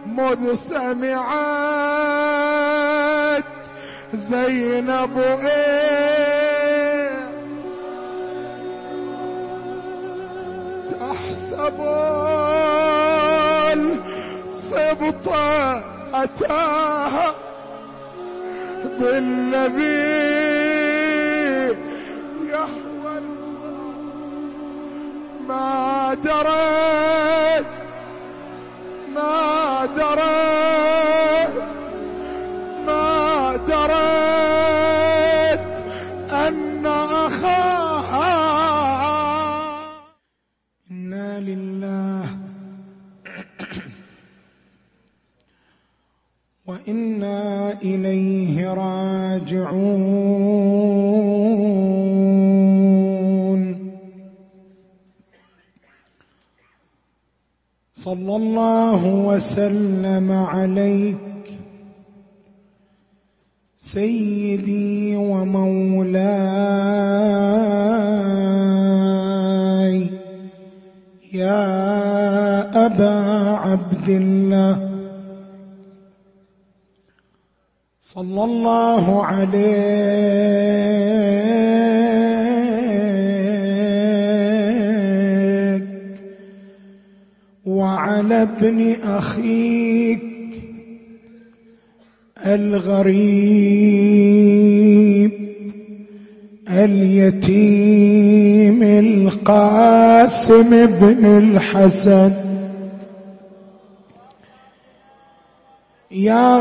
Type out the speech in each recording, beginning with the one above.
مذ سمعت زينب تحسب السبط أتاها بالذي يحوى ما درت أن أخاها. إنا لله وإنا إليه راجعون. صلى الله وسلم عليك سيدي ومولاي يا أبا عبد الله. صلى الله عليك وعلى ابن أخيك الغريب اليتيم القاسم بن الحسن. يا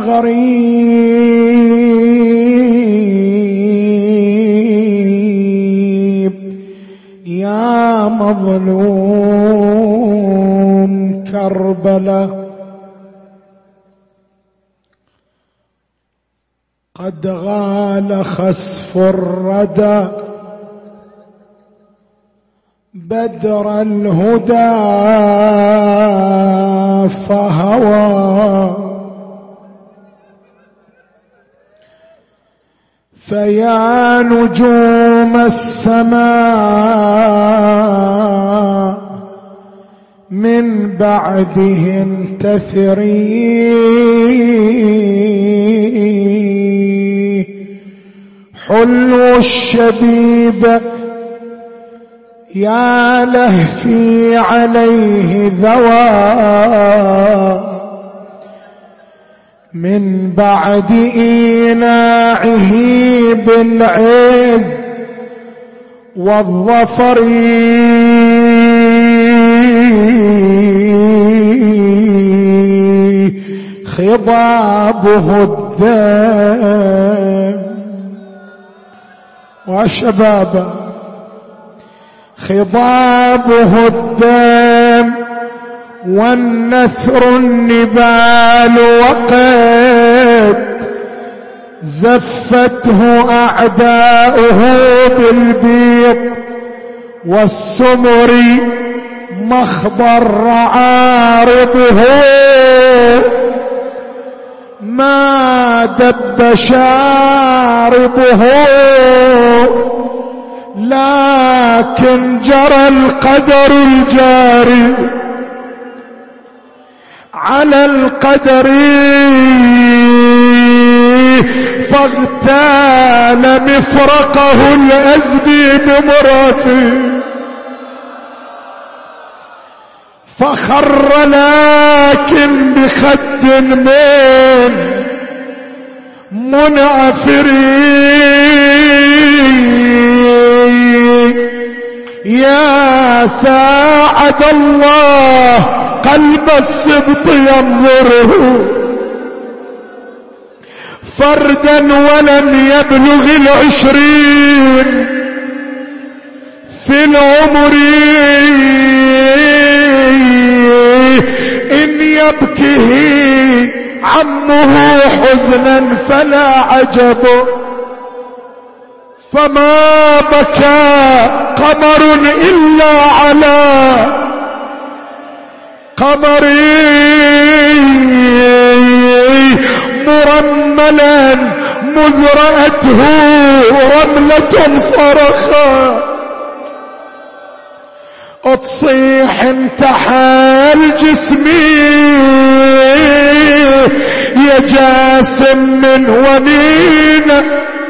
غريب يا مظلوم كربلاء، قد غال خسف الردى بدر الهدى فهوى، فيا نجوم السماء من بعده انتثري، حلو الشبيب يا لهفي عليه ذوى، من بعد إيناعه بالعز والظفر، خضابه الدم وشبابه، خضابه الدم والنثر النبال، وقد زفته أعداؤه بالبيض والسمر، مخضر عارضه ما دب شاربه، لكن جرى القدر الجاري على القدر، فاغتال مفرقه الأزدي بمراته، فخر لكن بخد من منعفري، يا ساعد الله قلب السبط ينظره فردا ولم يبلغ 20 في العمر، إن يبكه عمه حزنا فلا عجب، فما بكى قمر إلا على قمري، مرملا مذ رأته رملة صرخا، تصيح انتحى الجسمي، يا جاسم من ونينة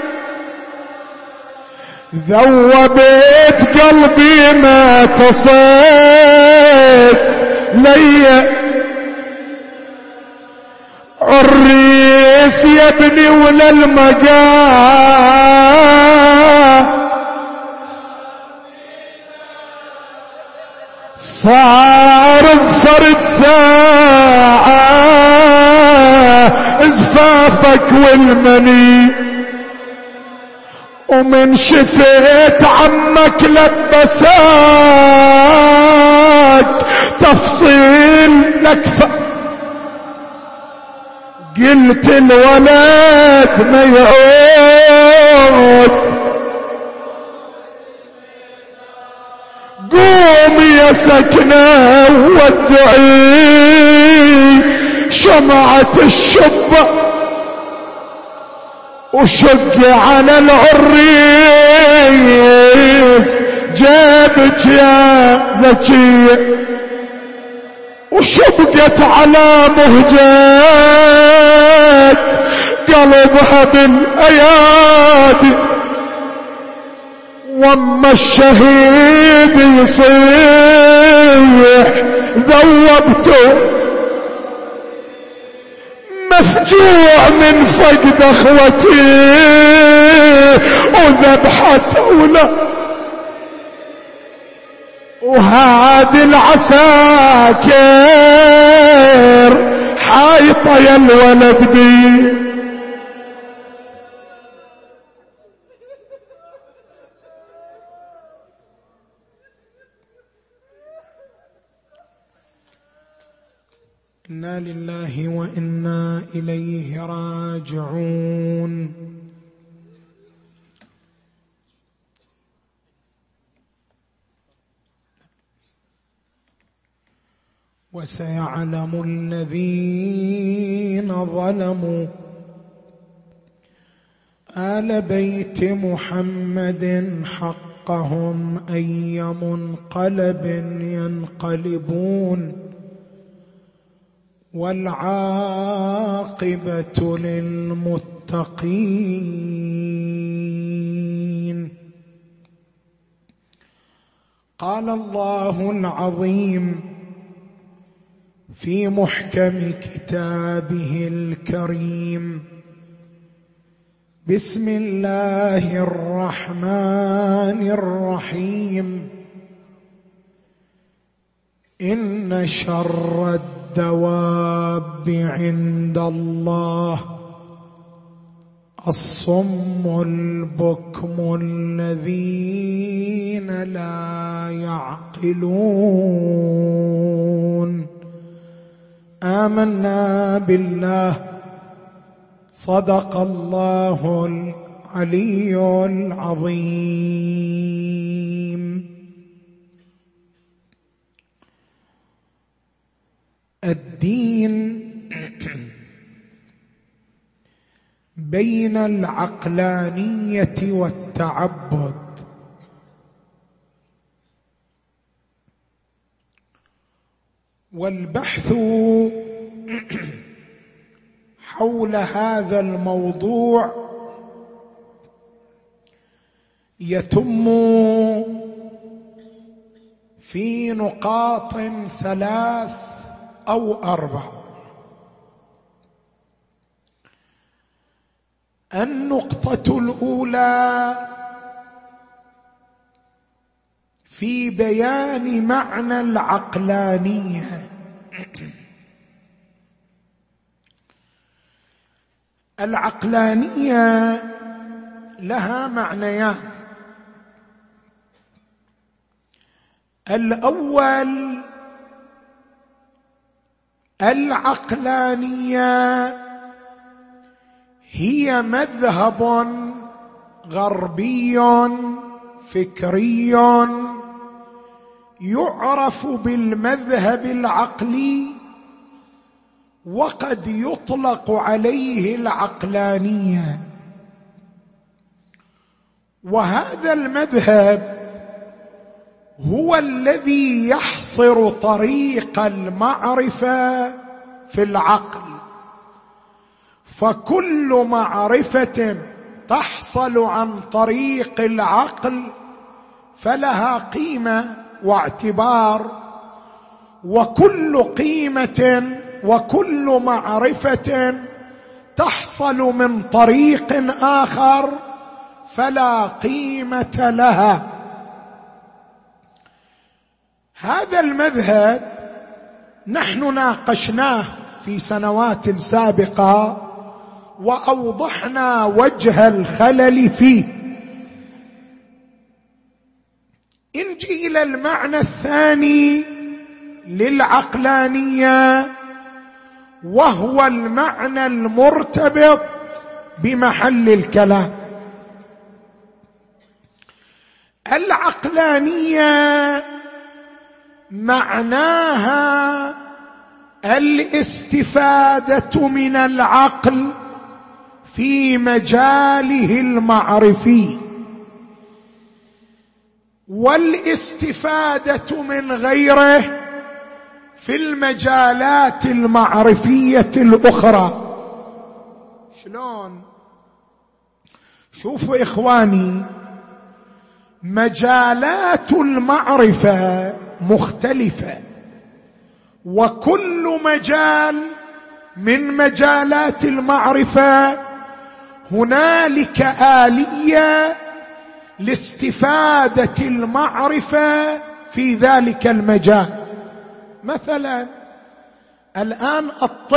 ذوبت قلبي ما تصيد لي عريس يا ابني ولا المقام صار بفرد ساعة ازفافك والمني ومن شفيت عمك لبساك تفصيل لك قلت الولد ما يعود قوم يا سكنة ودعي شمعة الشبة وشق على العريس جابك يا زكية وشبقت على مهجات قلبها بالايادي واما الشهيد يصيح ذوبته مفجوع من فقد اخوتي وذبحت اولا وهذه العساكر حايطة يا الولد بي إنا لله وإنا إليه راجعون. وسيعلم الذين ظلموا آل بيت محمد حقهم أي منقلب ينقلبون والعاقبة للمتقين. قال الله العظيم في محكم كتابه الكريم: بسم الله الرحمن الرحيم. إن شر الدواب عند الله الصم البكم الذين لا يعقلون. آمنا بالله. صدق الله العلي العظيم. الدين بين العقلانية والتعبد. والبحث حول هذا الموضوع يتم في نقاط 3 أو 4. النقطة الأولى في بيان معنى العقلانية. العقلانية لها معنيان: الأول العقلانية هي مذهب غربي فكري يعرف بالمذهب العقلي، وقد يطلق عليه العقلانية. وهذا المذهب هو الذي يحصر طريق المعرفة في العقل، فكل معرفة تحصل عن طريق العقل فلها قيمة واعتبار، وكل قيمة وكل معرفة تحصل من طريق آخر فلا قيمة لها. هذا المذهب نحن ناقشناه في سنوات سابقة وأوضحنا وجه الخلل فيه. نجي إلى المعنى الثاني للعقلانية، وهو المعنى المرتبط بمحل الكلام. العقلانية معناها الاستفادة من العقل في مجاله المعرفي، والاستفادة من غيره في المجالات المعرفية الأخرى. شلون؟ شوفوا إخواني، مجالات المعرفة مختلفة، وكل مجال من مجالات المعرفة هنالك آلية لاستفادة المعرفة في ذلك المجال. مثلا الآن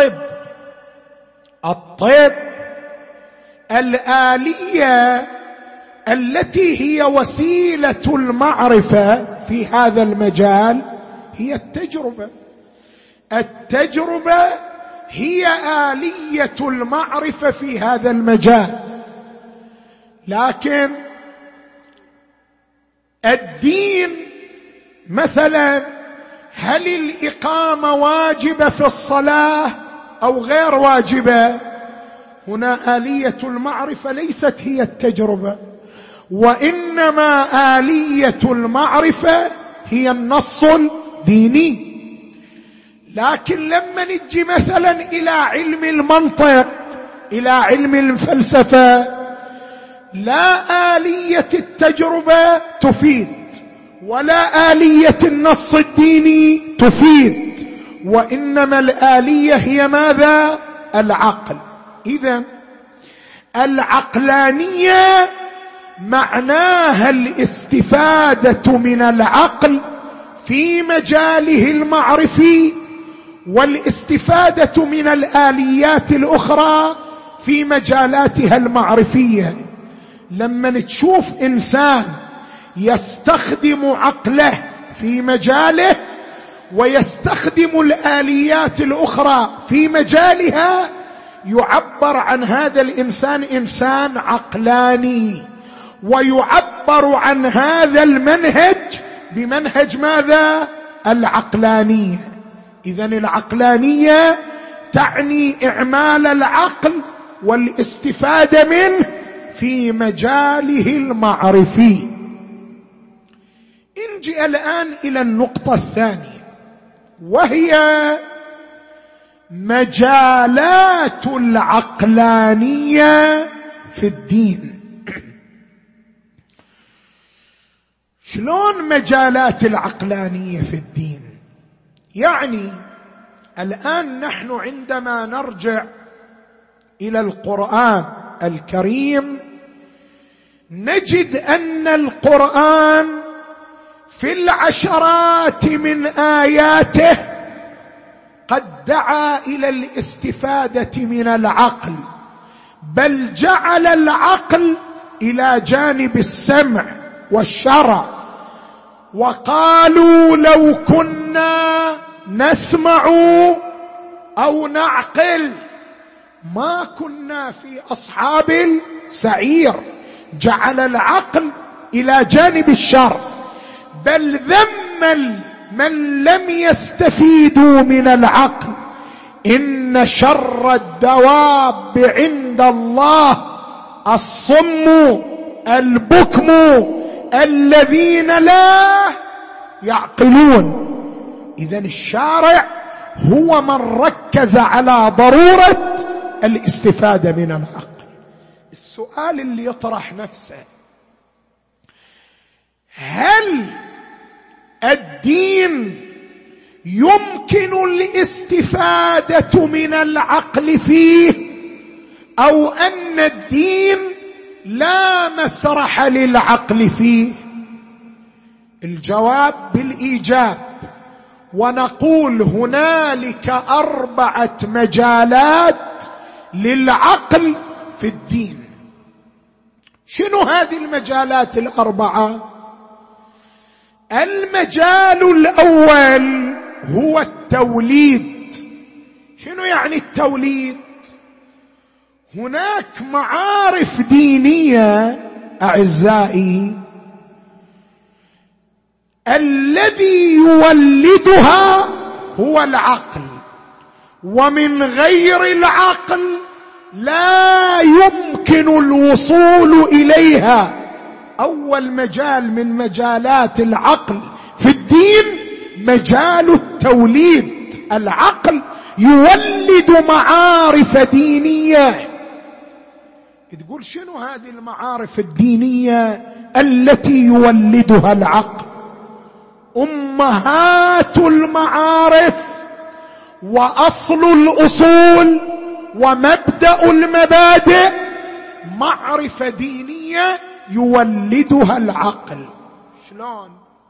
الطب الآلية التي هي وسيلة المعرفة في هذا المجال هي التجربة هي آلية المعرفة في هذا المجال. لكن الدين مثلا، هل الإقامة واجبة في الصلاة أو غير واجبة؟ هنا آلية المعرفة ليست هي التجربة، وإنما آلية المعرفة هي النص الديني. لكن لما نجي مثلا إلى علم المنطق، إلى علم الفلسفة، لا آلية التجربة تفيد ولا آلية النص الديني تفيد، وإنما الآلية هي ماذا؟ العقل. إذن العقلانية معناها الاستفادة من العقل في مجاله المعرفي، والاستفادة من الآليات الأخرى في مجالاتها المعرفية. لما نشوف إنسان يستخدم عقله في مجاله ويستخدم الآليات الأخرى في مجالها، يعبر عن هذا الإنسان إنسان عقلاني، ويعبر عن هذا المنهج بمنهج ماذا؟ العقلانية. إذن العقلانية تعني إعمال العقل والاستفادة منه في مجاله المعرفي. نجي الآن إلى النقطة الثانية، وهي مجالات العقلانية في الدين. شلون مجالات العقلانية في الدين؟ يعني الآن نحن عندما نرجع إلى القرآن الكريم نجد أن القرآن في العشرات من آياته قد دعا إلى الاستفادة من العقل، بل جعل العقل إلى جانب السمع والشرع، وقالوا لو كنا نسمع أو نعقل ما كنا في أصحاب السعير. جعل العقل إلى جانب الشرع، بل ذم من لم يستفيدوا من العقل. إن شر الدواب عند الله الصم البكم الذين لا يعقلون. إذن الشارع هو من ركز على ضرورة الاستفادة من العقل. السؤال اللي يطرح نفسه: هل الدين يمكن الاستفادة من العقل فيه، أو أن الدين لا مسرح للعقل فيه؟ الجواب بالإيجاب، ونقول هنالك 4 مجالات للعقل في الدين. شنو هذه المجالات 4؟ المجال الأول هو التوليد. شنو يعني التوليد؟ هناك معارف دينية أعزائي الذي يولدها هو العقل، ومن غير العقل لا يمكن الوصول إليها. أول مجال من مجالات العقل في الدين مجال التوليد. العقل يولد معارف دينية. تقول شنو هذه المعارف الدينية التي يولدها العقل؟ أمهات المعارف وأصل الأصول ومبدأ المبادئ معرفة دينية يولدها العقل. شلون؟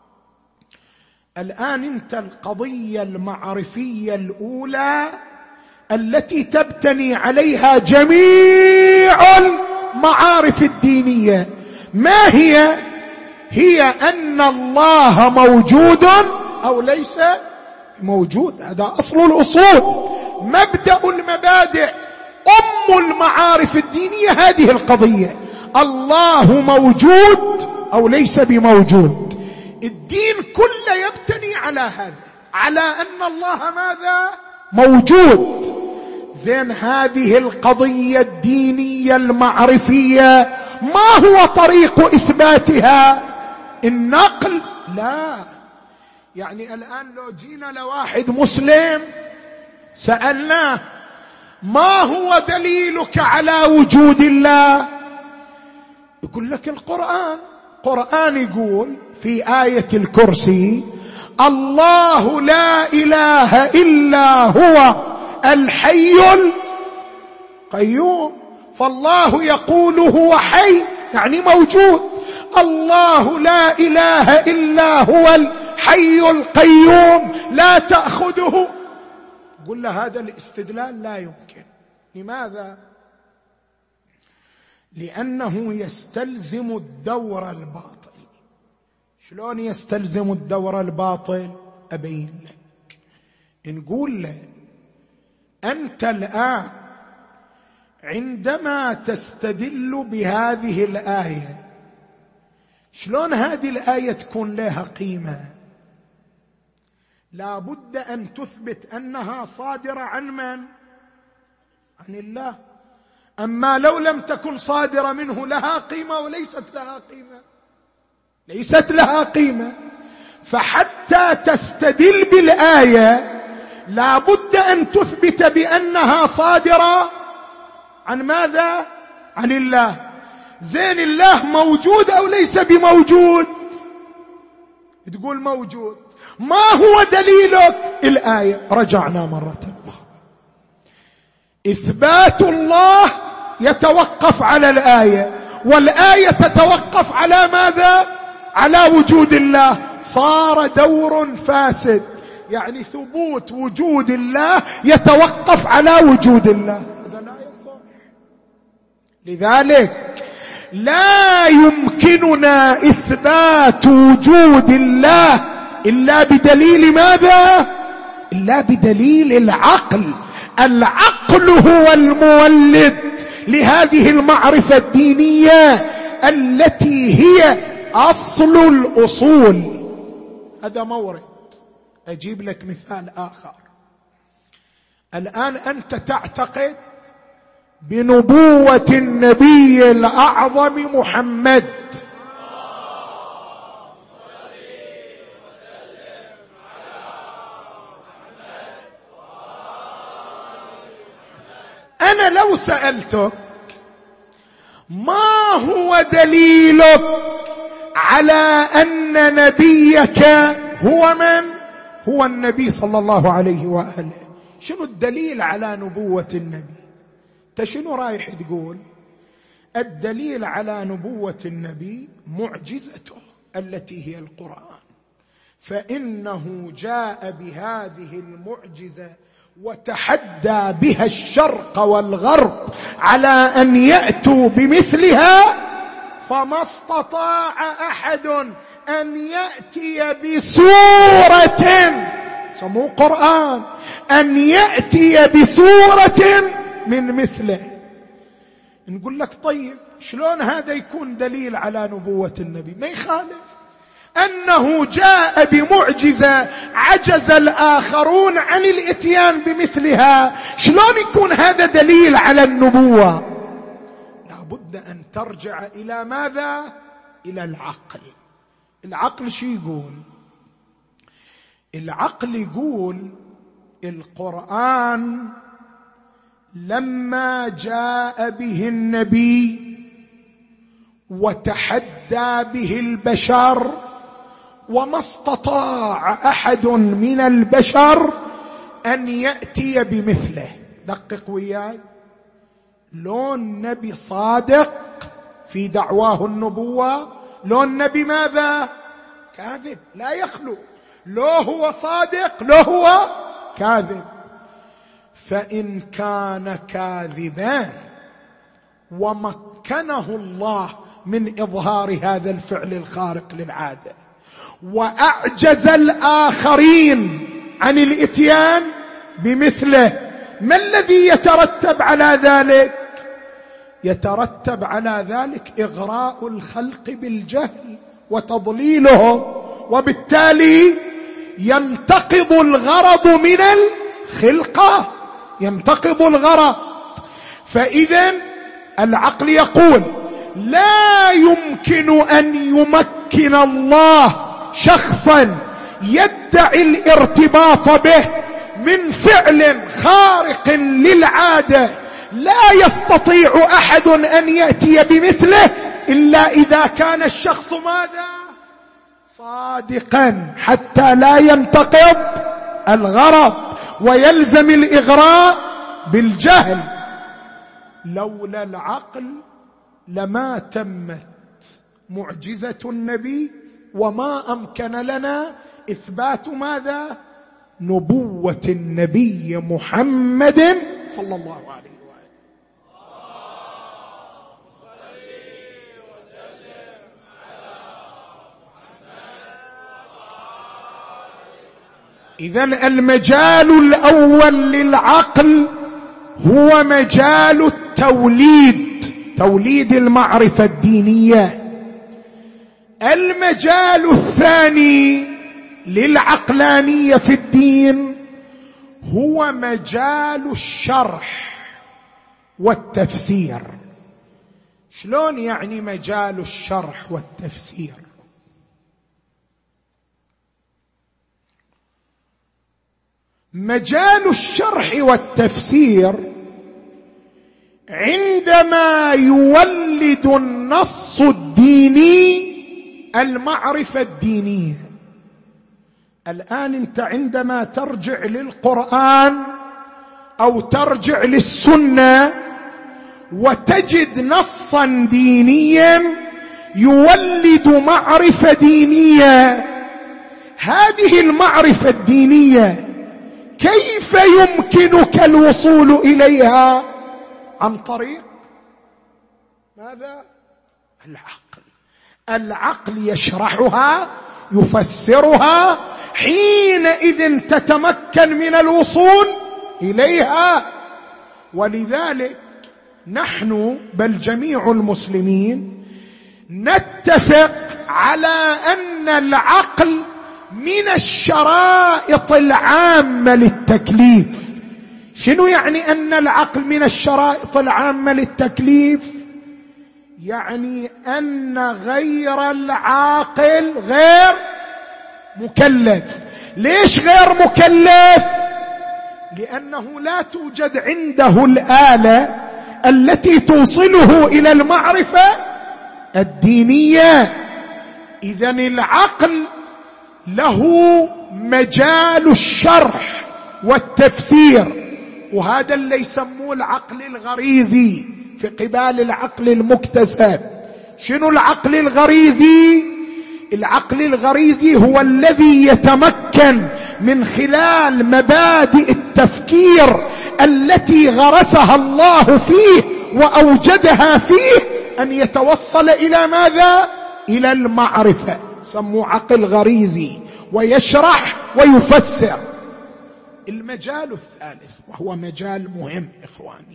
الآن انت القضية المعرفية الأولى التي تبتني عليها جميع المعارف الدينية ما هي؟ هي أن الله موجود أو ليس موجود. هذا أصل الأصول، مبدأ المبادئ، أم المعارف الدينية. هذه القضية: الله موجود أو ليس بموجود. الدين كله يبتني على هذا، على أن الله ماذا؟ موجود. زين، هذه القضية الدينية المعرفية ما هو طريق إثباتها؟ النقل؟ لا. يعني الآن لو جينا لواحد مسلم سألناه: ما هو دليلك على وجود الله؟ يقول لك القرآن. القرآن يقول في آية الكرسي: الله لا إله إلا هو الحي القيوم. فالله يقول هو حي، يعني موجود. الله لا إله إلا هو الحي القيوم لا تأخذه. قل له هذا الاستدلال لا يمكن. لماذا؟ لأنه يستلزم الدور الباطل. شلون يستلزم الدور الباطل؟ أبين لك. نقول له: أنت الآن عندما تستدل بهذه الآية، شلون هذه الآية تكون لها قيمة؟ لا بد أن تثبت أنها صادرة عن من؟ عن الله. أما لو لم تكن صادرة منه لها قيمة وليست لها قيمة، ليست لها قيمة. فحتى تستدل بالآية لا بد أن تثبت بأنها صادرة عن ماذا؟ عن الله. زين، الله موجود أو ليس بموجود؟ تقول موجود. ما هو دليلك؟ الآية. رجعنا مرة أخرى. إثبات الله يتوقف على الآية، والآية تتوقف على ماذا؟ على وجود الله. صار دور فاسد، يعني ثبوت وجود الله يتوقف على وجود الله. هذا لا يصح. لذلك لا يمكننا إثبات وجود الله إلا بدليل ماذا؟ إلا بدليل العقل. العقل هو المولد لهذه المعرفة الدينية التي هي أصل الأصول. هذا مورد. أجيب لك مثال آخر. الآن أنت تعتقد بنبوة النبي الأعظم محمد، أنا لو سألتك ما هو دليلك على أن نبيك هو من؟ هو النبي صلى الله عليه وآله. شنو الدليل على نبوة النبي؟ انت شنو رايح تقول؟ الدليل على نبوة النبي معجزته التي هي القرآن، فإنه جاء بهذه المعجزة وتحدى بها الشرق والغرب على أن يأتوا بمثلها، فما استطاع أحد أن يأتي بسورة، سموه قرآن، أن يأتي بسورة من مثله. نقول لك طيب شلون هذا يكون دليل على نبوة النبي؟ ما يخالف أنه جاء بمعجزة عجز الآخرون عن الإتيان بمثلها، شلون يكون هذا دليل على النبوة؟ لابد أن ترجع إلى ماذا؟ إلى العقل. العقل شو يقول؟ العقل يقول القرآن لما جاء به النبي وتحدى به البشر وما استطاع أحد من البشر أن يأتي بمثله. دقق وياي، لو النبي صادق في دعواه النبوة، لو النبي ماذا؟ كاذب لا يخلو، لو هو صادق لو هو كاذب. فإن كان كاذبا ومكنه الله من إظهار هذا الفعل الخارق للعادة وأعجز الآخرين عن الإتيان بمثله، ما الذي يترتب على ذلك؟ يترتب على ذلك إغراء الخلق بالجهل وتضليلهم، وبالتالي ينتقض الغرض من الخلقة، ينتقض الغرض. فإذا العقل يقول لا يمكن أن يمكن الله شخصا يدعي الارتباط به من فعل خارق للعادة لا يستطيع أحد أن يأتي بمثله إلا إذا كان الشخص ماذا؟ صادقا، حتى لا ينتقض الغرض ويلزم الإغراء بالجهل. لولا العقل لما تمت معجزة النبي وما أمكن لنا إثبات ماذا؟ نبوة النبي محمد صلى الله عليه وآله. إذن المجال الأول للعقل هو مجال التوليد، توليد المعرفة الدينية. المجال الثاني للعقلانية في الدين هو مجال الشرح والتفسير. شلون يعني مجال الشرح والتفسير؟ مجال الشرح والتفسير عندما يولد النص الديني المعرفة الدينية. الآن أنت عندما ترجع للقرآن أو ترجع للسنة وتجد نصا دينيا يولد معرفة دينية، هذه المعرفة الدينية كيف يمكنك الوصول إليها؟ عن طريق ماذا؟ العقل. العقل يشرحها يفسرها، حينئذ تتمكن من الوصول إليها. ولذلك نحن بل جميع المسلمين نتفق على أن العقل من الشرائط العامة للتكليف. شنو يعني أن العقل من الشرائط العامة للتكليف؟ يعني أن غير العاقل غير مكلف. ليش غير مكلف؟ لأنه لا توجد عنده الآلة التي توصله إلى المعرفة الدينية. إذن العقل له مجال الشرح والتفسير، وهذا اللي يسموه العقل الغريزي في قبال العقل المكتسب. شنو العقل الغريزي؟ العقل الغريزي هو الذي يتمكن من خلال مبادئ التفكير التي غرسها الله فيه وأوجدها فيه أن يتوصل إلى ماذا؟ إلى المعرفة. سموه عقل غريزي، ويشرح ويفسر. المجال الثالث وهو مجال مهم إخواني،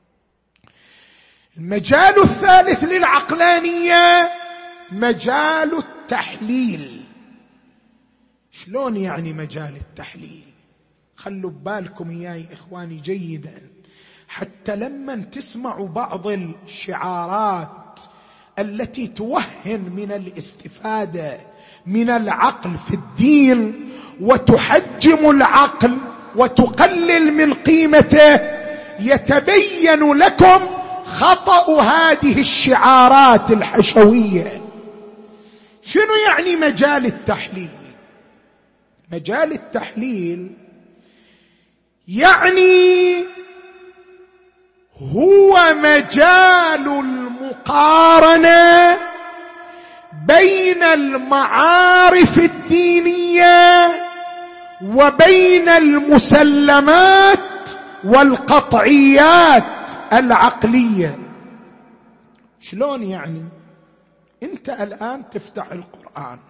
المجال الثالث للعقلانية مجال التحليل. شلون يعني مجال التحليل؟ خلوا ببالكم إياي إخواني جيدا، حتى لما تسمعوا بعض الشعارات التي توهن من الاستفادة من العقل في الدين وتحجم العقل وتقلل من قيمته، يتبين لكم خطأ هذه الشعارات الحشوية. شنو يعني مجال التحليل؟ مجال التحليل يعني هو مجال المقارنة بين المعارف الدينية وبين المسلمات والقطعيات العقلية. شلون يعني؟ انت الآن تفتح القرآن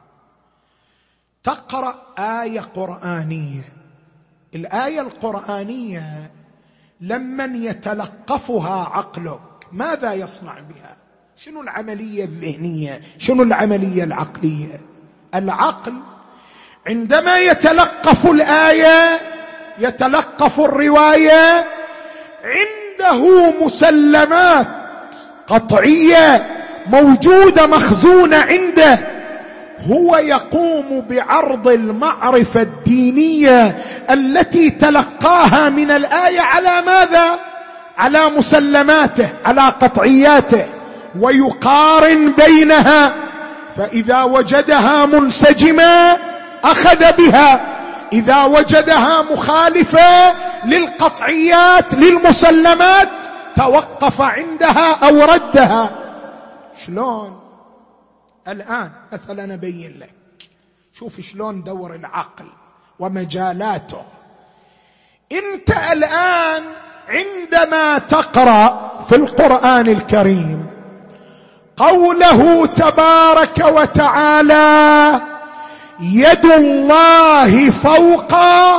تقرأ آية قرآنية، الآية القرآنية لمن يتلقفها عقلك ماذا يصنع بها؟ شنو العملية الذهنية؟ شنو العملية العقلية؟ العقل عندما يتلقف الآية يتلقف الرواية عنده مسلمات قطعية موجودة مخزونة عنده، هو يقوم بعرض المعرفة الدينية التي تلقاها من الآية على ماذا؟ على مسلماته، على قطعياته، ويقارن بينها، فإذا وجدها منسجمة أخذ بها، إذا وجدها مخالفة للقطعيات للمسلمات توقف عندها أو ردها. شلون؟ الآن مثلا أبين لك، شوف شلون دور العقل ومجالاته. أنت الآن عندما تقرأ في القرآن الكريم قوله تبارك وتعالى يد الله فوق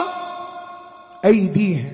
أيديهم،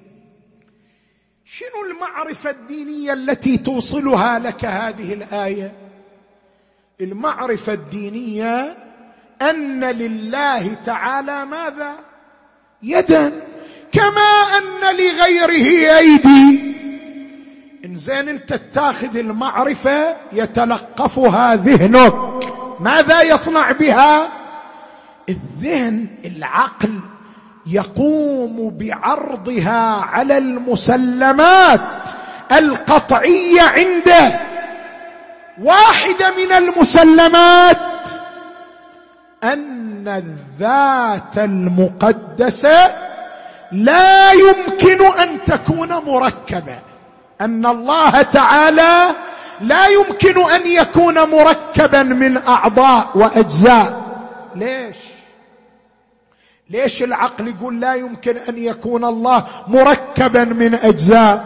شنو المعرفة الدينية التي توصلها لك هذه الآية؟ المعرفة الدينية أن لله تعالى ماذا؟ يدا، كما أن لغيره أيدي. إنزين أنت تاخذ المعرفة يتلقفها ذهنك، ماذا يصنع بها؟ الذهن العقل يقوم بعرضها على المسلمات القطعية عنده. واحدة من المسلمات أن الذات المقدسة لا يمكن أن تكون مركبة، أن الله تعالى لا يمكن أن يكون مركبا من أعضاء وأجزاء. ليش العقل يقول لا يمكن أن يكون الله مركبا من أجزاء؟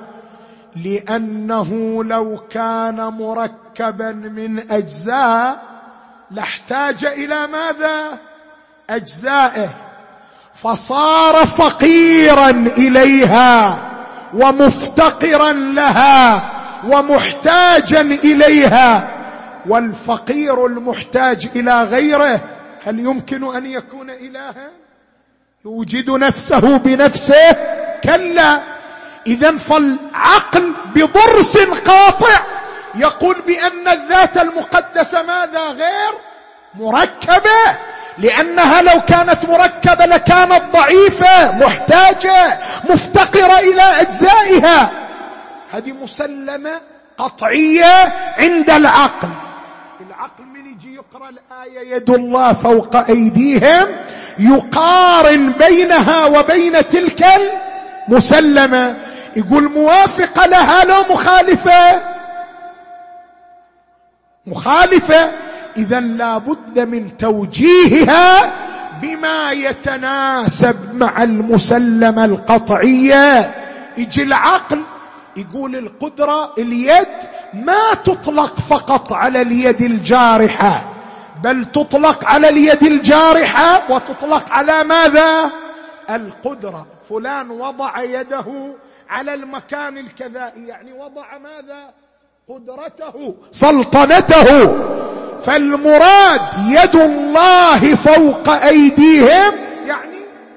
لأنه لو كان مركبا من أجزاء لاحتاج إلى ماذا؟ أجزائه، فصار فقيرا إليها ومفتقرا لها ومحتاجا إليها. والفقير المحتاج إلى غيره هل يمكن أن يكون إلها؟ يوجد نفسه بنفسه؟ كلا. إذن فالعقل بضرس قاطع يقول بأن الذات المقدسة ماذا؟ غير مركبة، لأنها لو كانت مركبة لكانت ضعيفة محتاجة مفتقرة إلى أجزائها. هذه مسلمة قطعية عند العقل. العقل من يجي يقرأ الآية يد الله فوق أيديهم يقارن بينها وبين تلك المسلمة، يقول موافقة لها لو مخالفة؟ مخالفة. إذن لا بد من توجيهها بما يتناسب مع المسلمة القطعية. يجي العقل يقول القدرة، اليد ما تطلق فقط على اليد الجارحة، بل تطلق على اليد الجارحة وتطلق على ماذا؟ القدرة. فلان وضع يده على المكان الكذائي، يعني وضع ماذا؟ قدرته، سلطنته. فالمراد يد الله فوق أيديهم يعني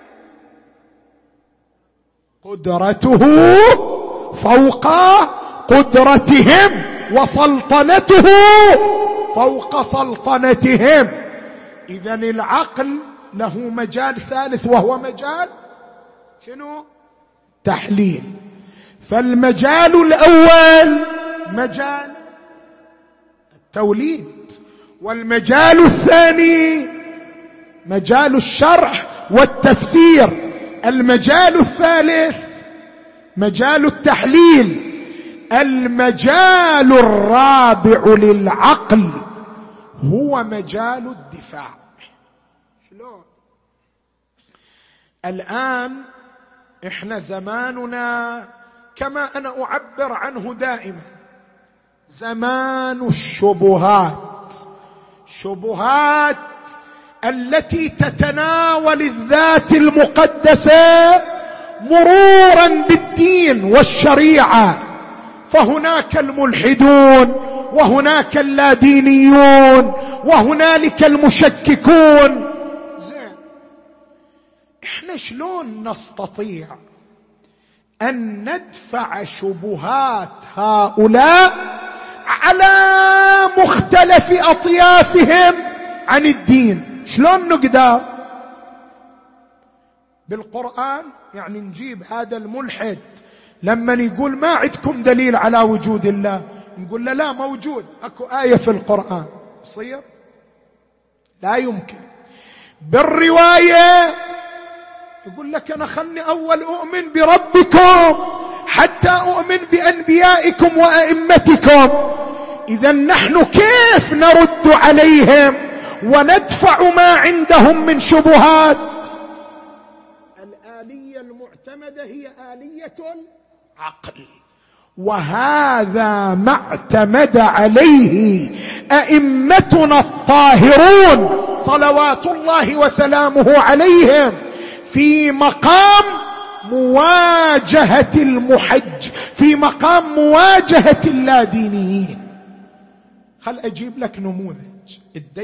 قدرته فوق قدرتهم وسلطنته فوق سلطنتهم. إذن العقل له مجال ثالث وهو مجال شنو؟ تحليل. فالمجال الأول مجال التوليد، والمجال الثاني مجال الشرح والتفسير، المجال الثالث مجال التحليل، المجال الرابع للعقل هو مجال الدفاع. شلون؟ الآن احنا زماننا كما أنا أعبر عنه دائما زمان الشبهات، شبهات التي تتناول الذات المقدسة مرورا بالدين والشريعة. فهناك الملحدون وهناك اللادينيون وهنالك المشككون. زين، احنا شلون نستطيع أن ندفع شبهات هؤلاء على مختلف أطيافهم عن الدين؟ شلون نقدر؟ بالقرآن يعني نجيب هذا الملحد لما يقول ما عندكم دليل على وجود الله، نقول له لا موجود، اكو آية في القرآن. يصير؟ لا يمكن. بالرواية يقول لك أنا خلني أول أؤمن بربكم حتى أؤمن بأنبيائكم وأئمتكم. إذن نحن كيف نرد عليهم وندفع ما عندهم من شبهات؟ الآلية المعتمدة هي آلية العقل، وهذا ما اعتمد عليه أئمتنا الطاهرون صلوات الله وسلامه عليهم في مقام مواجهة المحج، في مقام مواجهة اللادينيين. خل أجيب لك نموذج.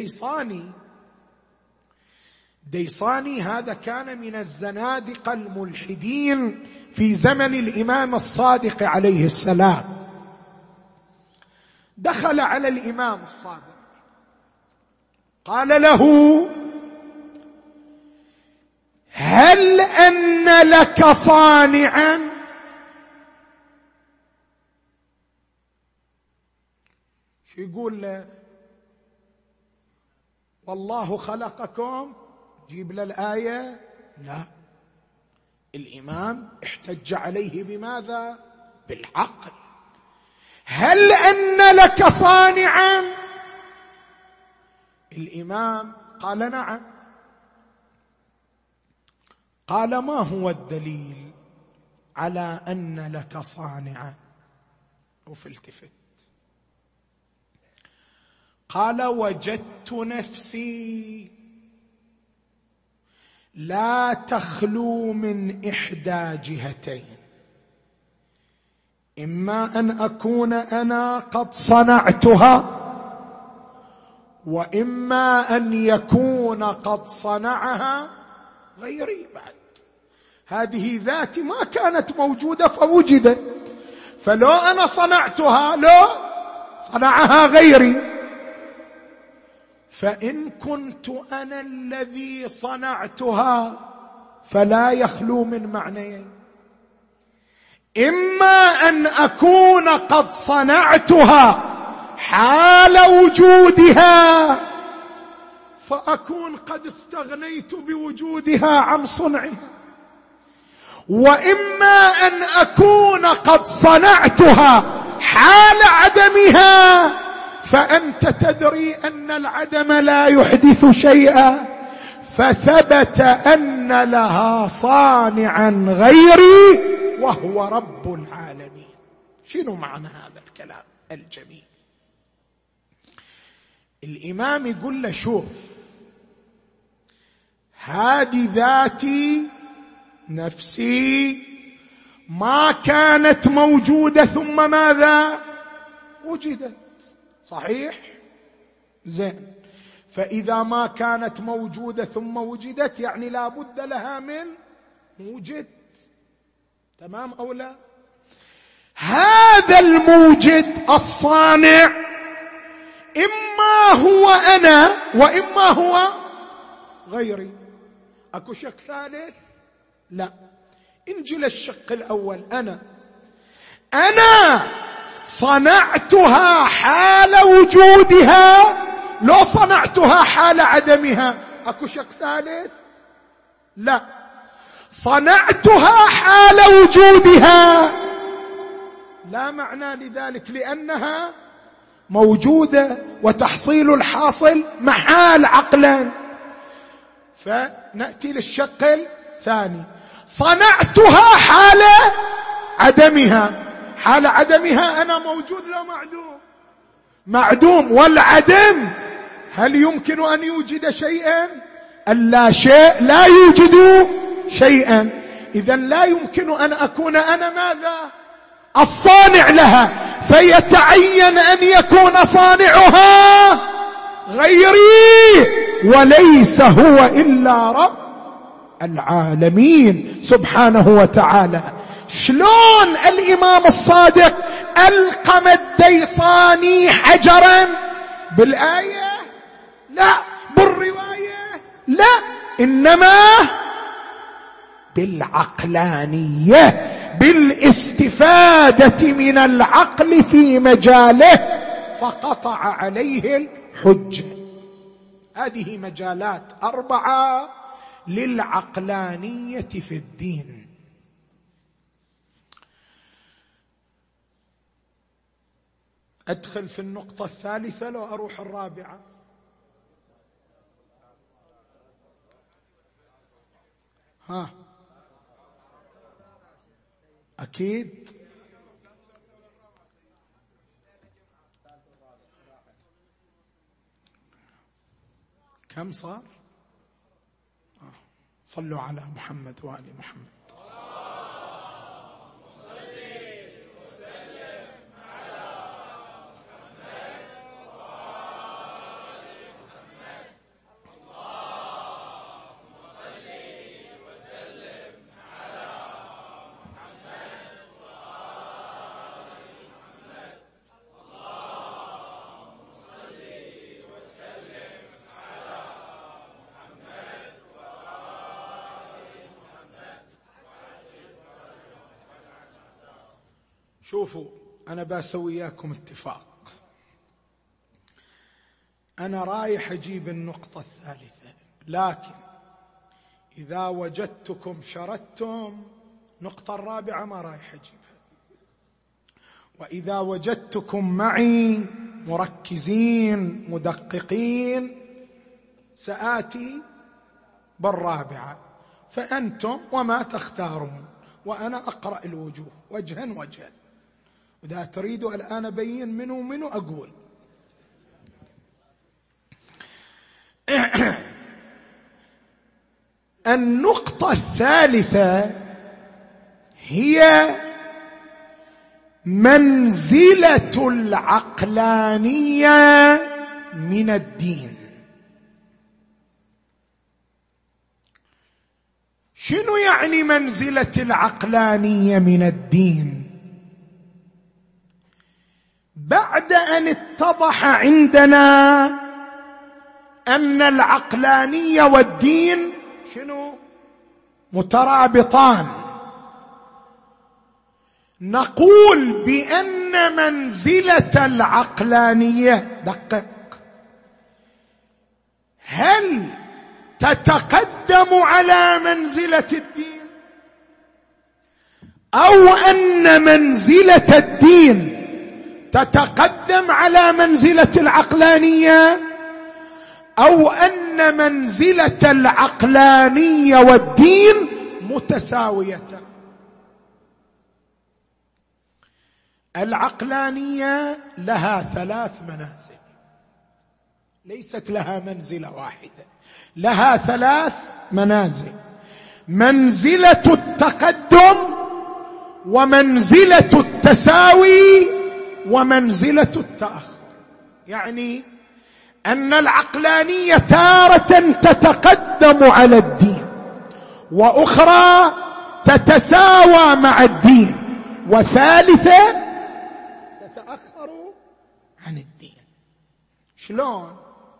الديصاني هذا كان من الزنادقة الملحدين في زمن الإمام الصادق عليه السلام. دخل على الإمام الصادق قال له: هل أن لك صانعا؟ شو يقول له؟ والله خلقكم. جيب له الآية؟ لا. الإمام احتج عليه بماذا؟ بالعقل. هل أن لك صانعا؟ الإمام قال: نعم. قال: ما هو الدليل على أن لك صانعا؟ وفلتفت قال: وجدت نفسي لا تخلو من إحدى جهتين، إما أن أكون أنا قد صنعتها، وإما أن يكون قد صنعها غيري. بعد هذه ذاتي ما كانت موجودة فوجدت، فلو أنا صنعتها لو صنعها غيري. فإن كنت أنا الذي صنعتها فلا يخلو من معنيين: إما أن أكون قد صنعتها حال وجودها فأكون قد استغنيت بوجودها عن صنعها، وإما أن أكون قد صنعتها حال عدمها، فأنت تدري أن العدم لا يحدث شيئا، فثبت أن لها صانعا غيري وهو رب العالمين. شنو معنى هذا الكلام الجميل؟ الإمام يقول له: شوف، هذه ذاتي نفسي ما كانت موجودة ثم ماذا؟ وجدت. صحيح؟ زين. فإذا ما كانت موجودة ثم وجدت يعني لا بد لها من موجد. تمام أو لا؟ هذا الموجد الصانع إما هو أنا وإما هو غيري. أكو شق ثالث؟ لا. انجل الشق الأول: أنا صنعتها حال وجودها، لو صنعتها حال عدمها أكو شق ثالث؟ لا. صنعتها حال وجودها لا معنى لذلك، لأنها موجودة وتحصيل الحاصل محال عقلا. فنأتي للشق الثاني: صنعتها حال عدمها. حال عدمها أنا موجود لا معدوم؟ معدوم. والعدم هل يمكن أن يوجد شيئا؟ اللا شيء لا يوجد شيئا. إذن لا يمكن أن أكون أنا ماذا؟ الصانع لها، فيتعين أن يكون صانعها غيري، وليس هو إلا رب العالمين سبحانه وتعالى. شلون الإمام الصادق ألقم الديصاني حجرا؟ بالآية؟ لا. بالرواية؟ لا. إنما بالعقلانية، بالاستفادة من العقل في مجاله، فقطع عليه الحجة. هذه مجالات 4 للعقلانية في الدين. أدخل في النقطة الثالثة لو أروح الرابعة. أكيد. كم صار؟ صلوا على محمد وآل محمد. شوفوا، أنا بسوي وياكم اتفاق. أنا رايح أجيب النقطة الثالثة، لكن إذا وجدتكم شردتم النقطة الرابعة ما رايح أجيبها، وإذا وجدتكم معي مركزين مدققين سآتي بالرابعة، فأنتم وما تختارون، وأنا أقرأ الوجوه وجها وجها. وإذا تريدوا الآن أبين منه أقول. النقطة الثالثة هي منزلة العقلانية من الدين. شنو يعني منزلة العقلانية من الدين؟ بعد أن اتضح عندنا أن العقلانية والدين شنو؟ مترابطان. نقول بأن منزلة العقلانية، دقق، هل تتقدم على منزلة الدين، أو أن منزلة الدين تتقدم على منزلة العقلانية، أو أن منزلة العقلانية والدين متساوية؟ العقلانية لها 3 منازل، ليست لها منزلة واحدة، لها 3 منازل: منزلة التقدم، ومنزلة التساوي، ومنزلة التأخر. يعني أن العقلانية تارة تتقدم على الدين، وأخرى تتساوى مع الدين، وثالثة تتأخر عن الدين. شلون؟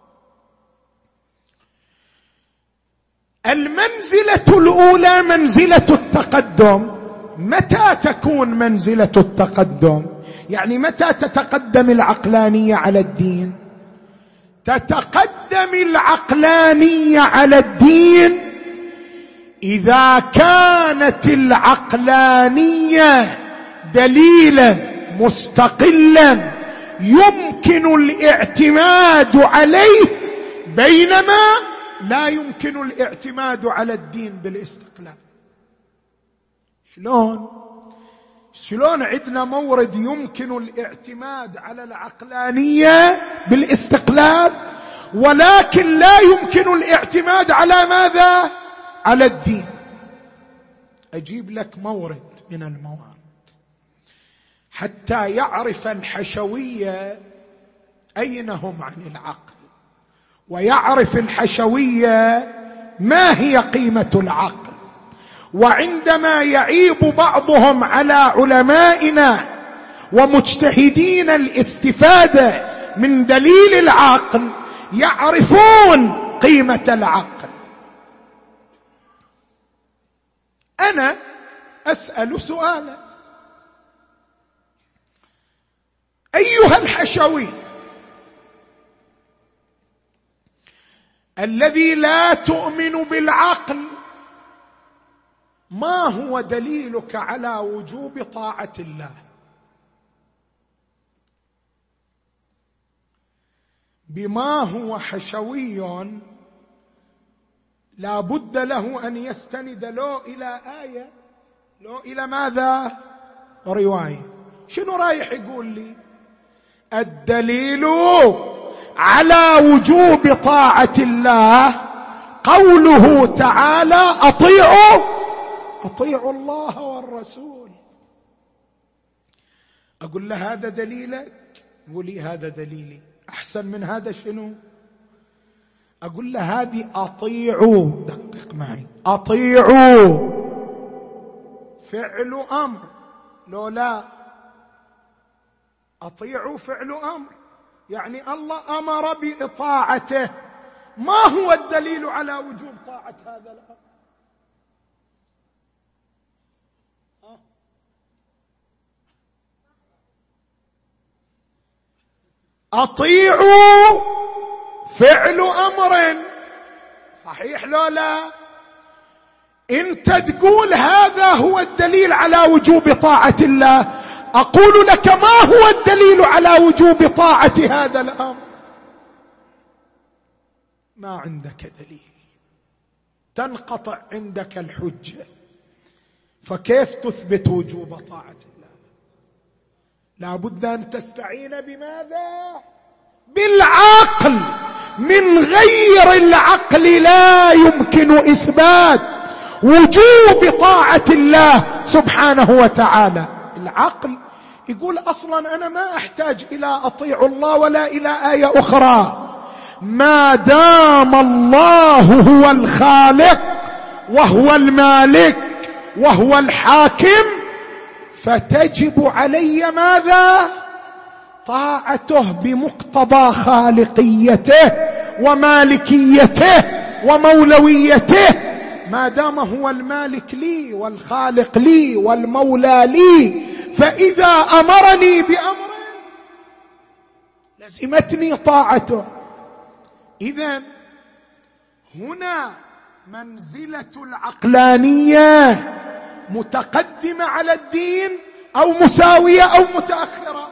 المنزلة الأولى منزلة التقدم. متى تكون منزلة التقدم؟ يعني متى تتقدم العقلانية على الدين؟ تتقدم العقلانية على الدين إذا كانت العقلانية دليلا مستقلا يمكن الاعتماد عليه، بينما لا يمكن الاعتماد على الدين بالاستقلال. شلون عندنا مورد يمكن الاعتماد على العقلانية بالاستقلال، ولكن لا يمكن الاعتماد على ماذا؟ على الدين. أجيب لك مورد من الموارد حتى يعرف الحشوية أين هم عن العقل، ويعرف الحشوية ما هي قيمة العقل. وعندما يعيب بعضهم على علمائنا ومجتهدين الاستفادة من دليل العقل، يعرفون قيمة العقل. أنا أسأل سؤالا: أيها الحشوي الذي لا تؤمن بالعقل، ما هو دليلك على وجوب طاعة الله؟ بما هو حشوي لا بد له أن يستند له إلى آية، له إلى ماذا؟ رواية. شنو رايح يقول لي؟ الدليل على وجوب طاعة الله قوله تعالى: أطيعوا الله والرسول. أقول له هذا دليلك؟ يقول لي هذا دليلي. أحسن من هذا شنو؟ أقول له هذه أطيعوا، دقق معي، أطيعوا فعل أمر، لو لا أطيعوا فعل أمر، يعني الله أمر بإطاعته. ما هو الدليل على وجوب طاعة هذا الأمر؟ أطيعوا فعل أمر، صحيح لو لا؟ انت تقول هذا هو الدليل على وجوب طاعة الله، أقول لك ما هو الدليل على وجوب طاعة هذا الأمر؟ ما عندك دليل، تنقطع عندك الحجة، فكيف تثبت وجوب طاعة الله؟ لا بد أن تستعين بماذا؟ بالعقل. من غير العقل لا يمكن إثبات وجوب طاعة الله سبحانه وتعالى. العقل يقول أصلا أنا ما أحتاج إلى أطيع الله ولا إلى آية أخرى، ما دام الله هو الخالق وهو المالك وهو الحاكم، فتجب علي ماذا؟ طاعته بمقتضى خالقيته ومالكيته ومولويته، ما دام هو المالك لي والخالق لي والمولى لي، فإذا أمرني بأمر لزمتني طاعته. إذن هنا منزلة العقلانية متقدمة على الدين أو مساوية أو متأخرة؟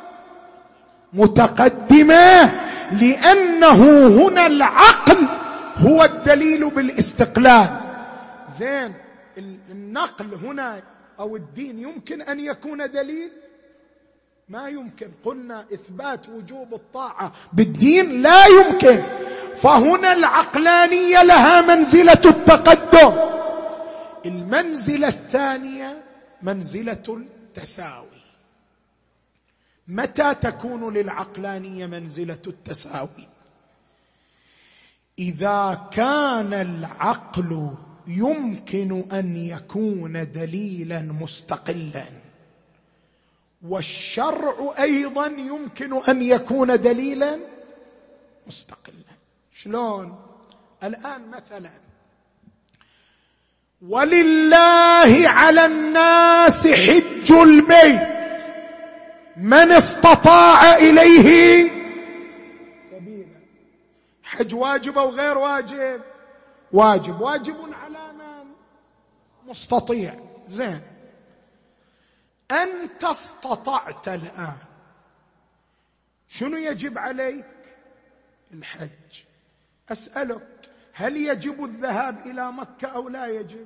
متقدمة، لأنه هنا العقل هو الدليل بالاستقلال. زين، النقل هنا أو الدين يمكن أن يكون دليل؟ ما يمكن. قلنا إثبات وجوب الطاعة بالدين لا يمكن. فهنا العقلانية لها منزلة التقدم. المنزلة الثانية منزلة التساوي. متى تكون للعقلانية منزلة التساوي؟ إذا كان العقل يمكن أن يكون دليلا مستقلا، والشرع أيضا يمكن أن يكون دليلا مستقلا. شلون؟ الآن مثلا ولله على الناس حج البيت من استطاع إليه سبيلا. حج واجب أو غير واجب؟ واجب. واجب على من؟ مستطيع. زين، أنت استطعت الآن، شنو يجب عليك؟ الحج. أسألك، هل يجب الذهاب إلى مكة أو لا يجب؟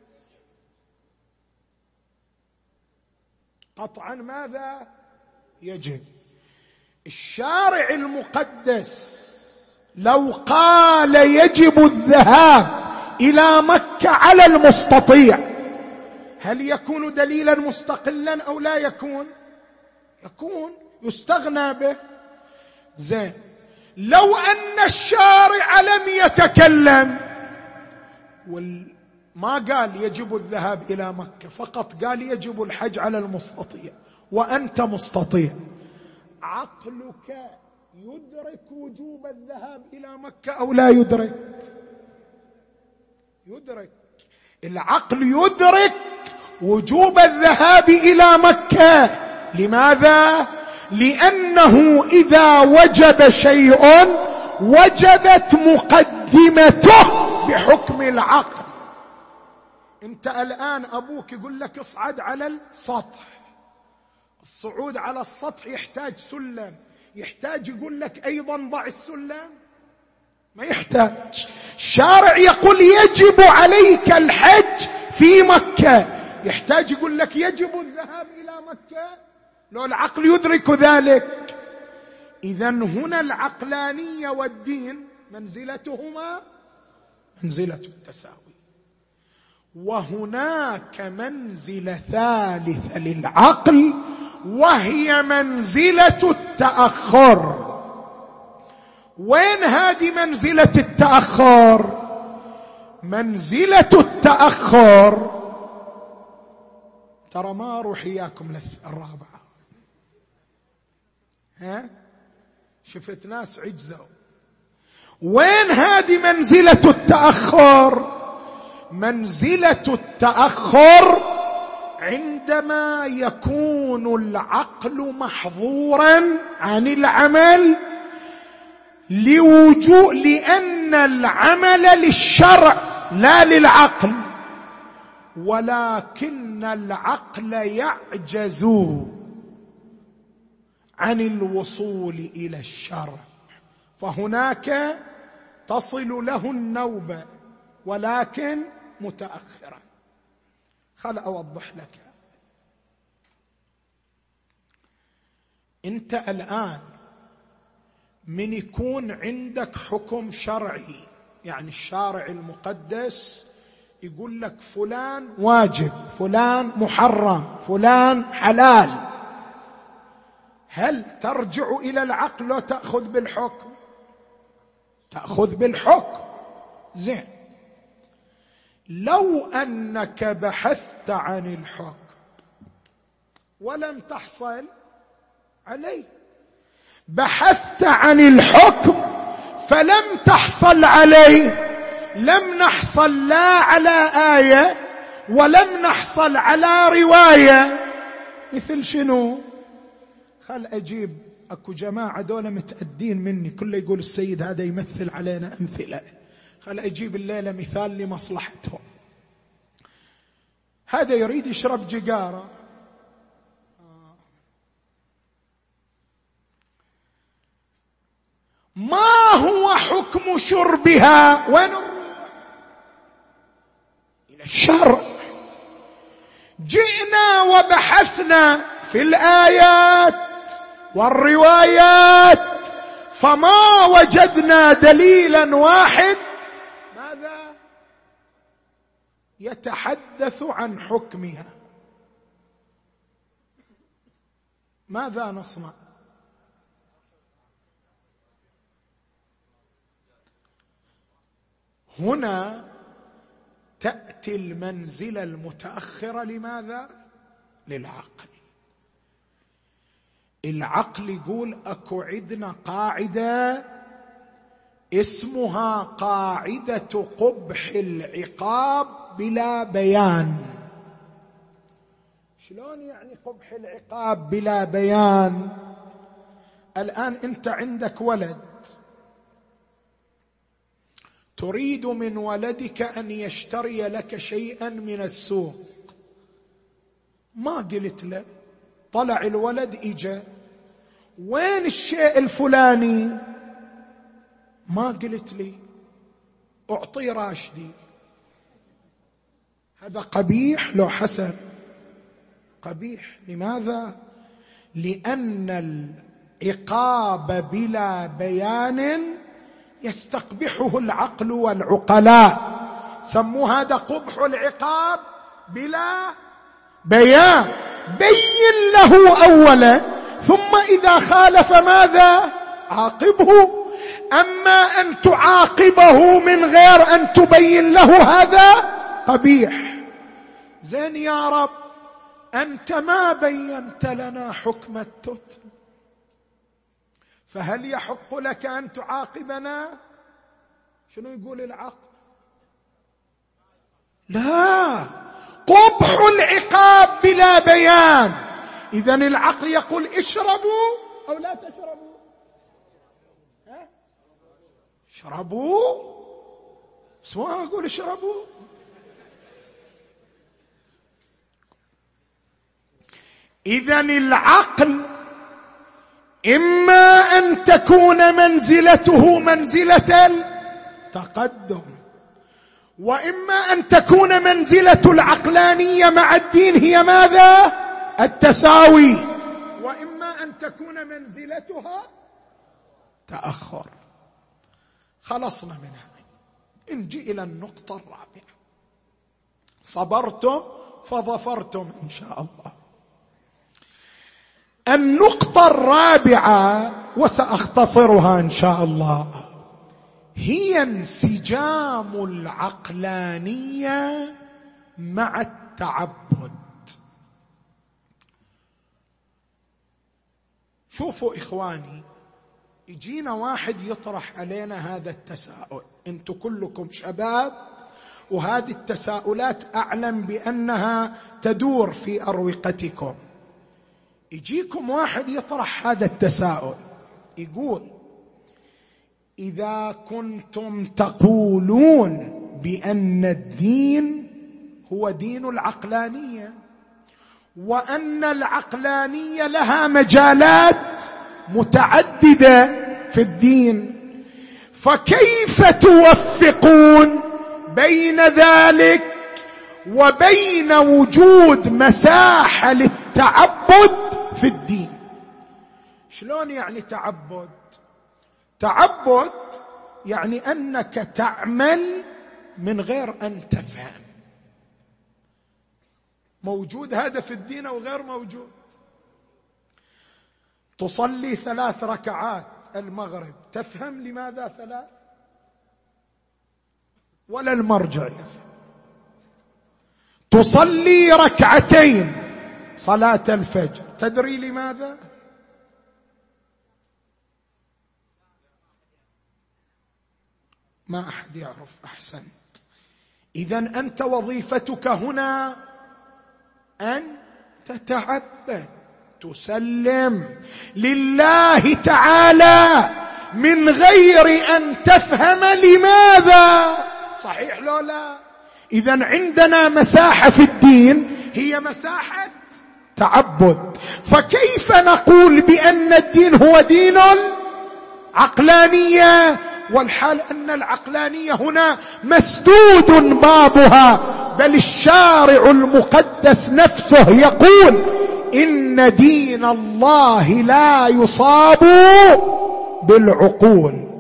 قطعا ماذا يجب؟ الشارع المقدس لو قال يجب الذهاب إلى مكة على المستطيع، هل يكون دليلا مستقلا أو لا يكون؟ يكون، يستغنى به. زين، لو أن الشارع لم يتكلم ما قال يجب الذهاب إلى مكة، فقط قال يجب الحج على المستطيع، وأنت مستطيع، عقلك يدرك وجوب الذهاب إلى مكة أو لا يدرك؟ يدرك. العقل يدرك وجوب الذهاب إلى مكة. لماذا؟ لأنه إذا وجب شيء وجبت مقدمته بحكم العقل. أنت الآن أبوك يقول لك اصعد على السطح، الصعود على السطح يحتاج سلم، يحتاج يقول لك أيضا ضع السلم؟ ما يحتاج. الشارع يقول يجب عليك الحج في مكة، يحتاج يقول لك يجب الذهاب إلى مكة؟ لو العقل يدرك ذلك. إذن هنا العقلانية والدين منزلتهما منزلة التساوي. وهناك منزلة ثالثة للعقل، وهي منزلة التأخر. وين هذه منزلة التأخر؟ منزلة التأخر، ترى ما أروح إياكم للرابعة، شفت ناس عجزوا. وين هذه منزلة التأخر؟ منزلة التأخر عندما يكون العقل محظورا عن العمل لأن العمل للشرع لا للعقل، ولكن العقل يعجز عن الوصول إلى الشرع، فهناك تصل له النوبة ولكن متأخرا. خل أوضح لك. أنت الآن من يكون عندك حكم شرعي، يعني الشارع المقدس يقول لك فلان واجب، فلان محرم، فلان حلال، هل ترجع إلى العقل أو تأخذ بالحكم؟ تأخذ بالحكم. زين، لو أنك بحثت عن الحكم ولم تحصل عليه، بحثت عن الحكم فلم تحصل عليه. لم نحصل لا على آية ولم نحصل على رواية. مثل شنو؟ خل أجيب، أكو جماعة دولة متأدين مني، كله يقول السيد هذا يمثل علينا أمثلة. خل أجيب الليلة مثال لمصلحتهم. هذا يريد يشرب جقارة، ما هو حكم شربها؟ وين نروح؟ إلى الشرع. جئنا وبحثنا في الآيات والروايات فما وجدنا دليلا واحد ماذا يتحدث عن حكمها. ماذا نصنع؟ هنا تأتي المنزلة المتأخرة. لماذا؟ للعقل. العقل يقول أكو عندنا قاعدة اسمها قاعدة قبح العقاب بلا بيان. شلون يعني قبح العقاب بلا بيان؟ الآن أنت عندك ولد، تريد من ولدك أن يشتري لك شيئا من السوق، ما قلت له، طلع الولد إجا، وين الشيء الفلاني؟ ما قلت لي، أعطي راشدي. هذا قبيح لو حسن؟ قبيح. لماذا؟ لأن العقاب بلا بيان يستقبحه العقل والعقلاء. سموا هذا قبح العقاب بلا بيان. بين له أولا، ثم إذا خالف ماذا؟ عاقبه. أما أن تعاقبه من غير أن تبين له هذا قبيح. زين يا رب، أنت ما بينت لنا حكم التتر، فهل يحق لك أن تعاقبنا؟ شنو يقول العقل؟ لا، قبح العقاب بلا بيان. إذن العقل يقول اشربوا أو لا تشربوا؟ اشربوا، بس ما أقول اشربوا. إذن العقل إما أن تكون منزلته منزلة التقدم، وإما أن تكون منزلة العقلانية مع الدين هي ماذا؟ التساوي، وإما أن تكون منزلتها تأخر. خلصنا منها. نجي إلى النقطة الرابعة. صبرتم فظفرتم إن شاء الله. النقطة الرابعة وسأختصرها إن شاء الله، هي انسجام العقلانية مع التعبد. شوفوا إخواني، يجينا واحد يطرح علينا هذا التساؤل. انتم كلكم شباب، وهذه التساؤلات أعلم بأنها تدور في أروقتكم. يجيكم واحد يطرح هذا التساؤل، يقول: إذا كنتم تقولون بأن الدين هو دين العقلانية، وأن العقلانية لها مجالات متعددة في الدين، فكيف توفقون بين ذلك وبين وجود مساحة للتعبد في الدين؟ شلون يعني تعبد؟ تعبد يعني أنك تعمل من غير أن تفهم. موجود هذا في الدين أو غير موجود؟ تصلي 3 ركعات المغرب، تفهم لماذا 3؟ ولا المرجع يفهم. تصلي 2 ركعتين صلاة الفجر، تدري لماذا؟ ما أحد يعرف. أحسنت. إذن أنت وظيفتك هنا أن تتعبد، تسلم لله تعالى من غير أن تفهم لماذا. صحيح لو لا؟ إذن عندنا مساحة في الدين هي مساحة تعبد. فكيف نقول بأن الدين هو دين عقلانية والحال أن العقلانية هنا مسدود بابها؟ بل الشارع المقدس نفسه يقول إن دين الله لا يصاب بالعقول.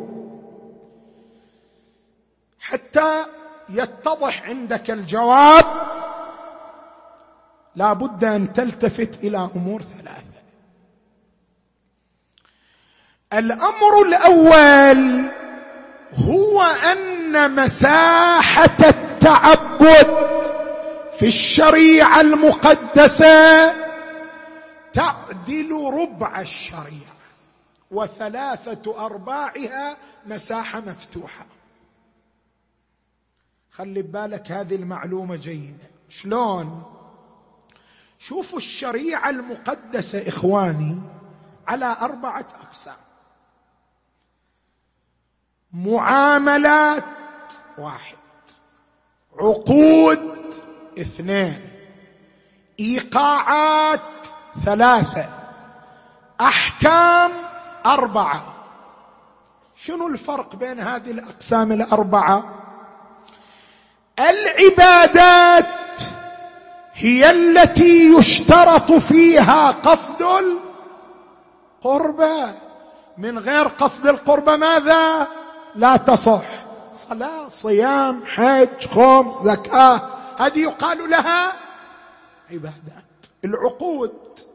حتى يتضح عندك الجواب لا بد أن تلتفت إلى أمور ثلاثة. الأمر الأول هو أن مساحة التعبد في الشريعة المقدسة تعدل ربع الشريعة، و3/4 مساحة مفتوحة. خلي بالك هذه المعلومة جيدة. شلون؟ شوفوا الشريعة المقدسة إخواني على 4 أقسام: معاملات 1، عقود 2، إيقاعات 3، أحكام 4. شنو الفرق بين هذه الأقسام 4؟ العبادات هي التي يشترط فيها قصد القربة. من غير قصد القربة ماذا؟ لا تصح. صلاة، صيام، حج، خمس، زكاة، هذه يقال لها عبادات. العقود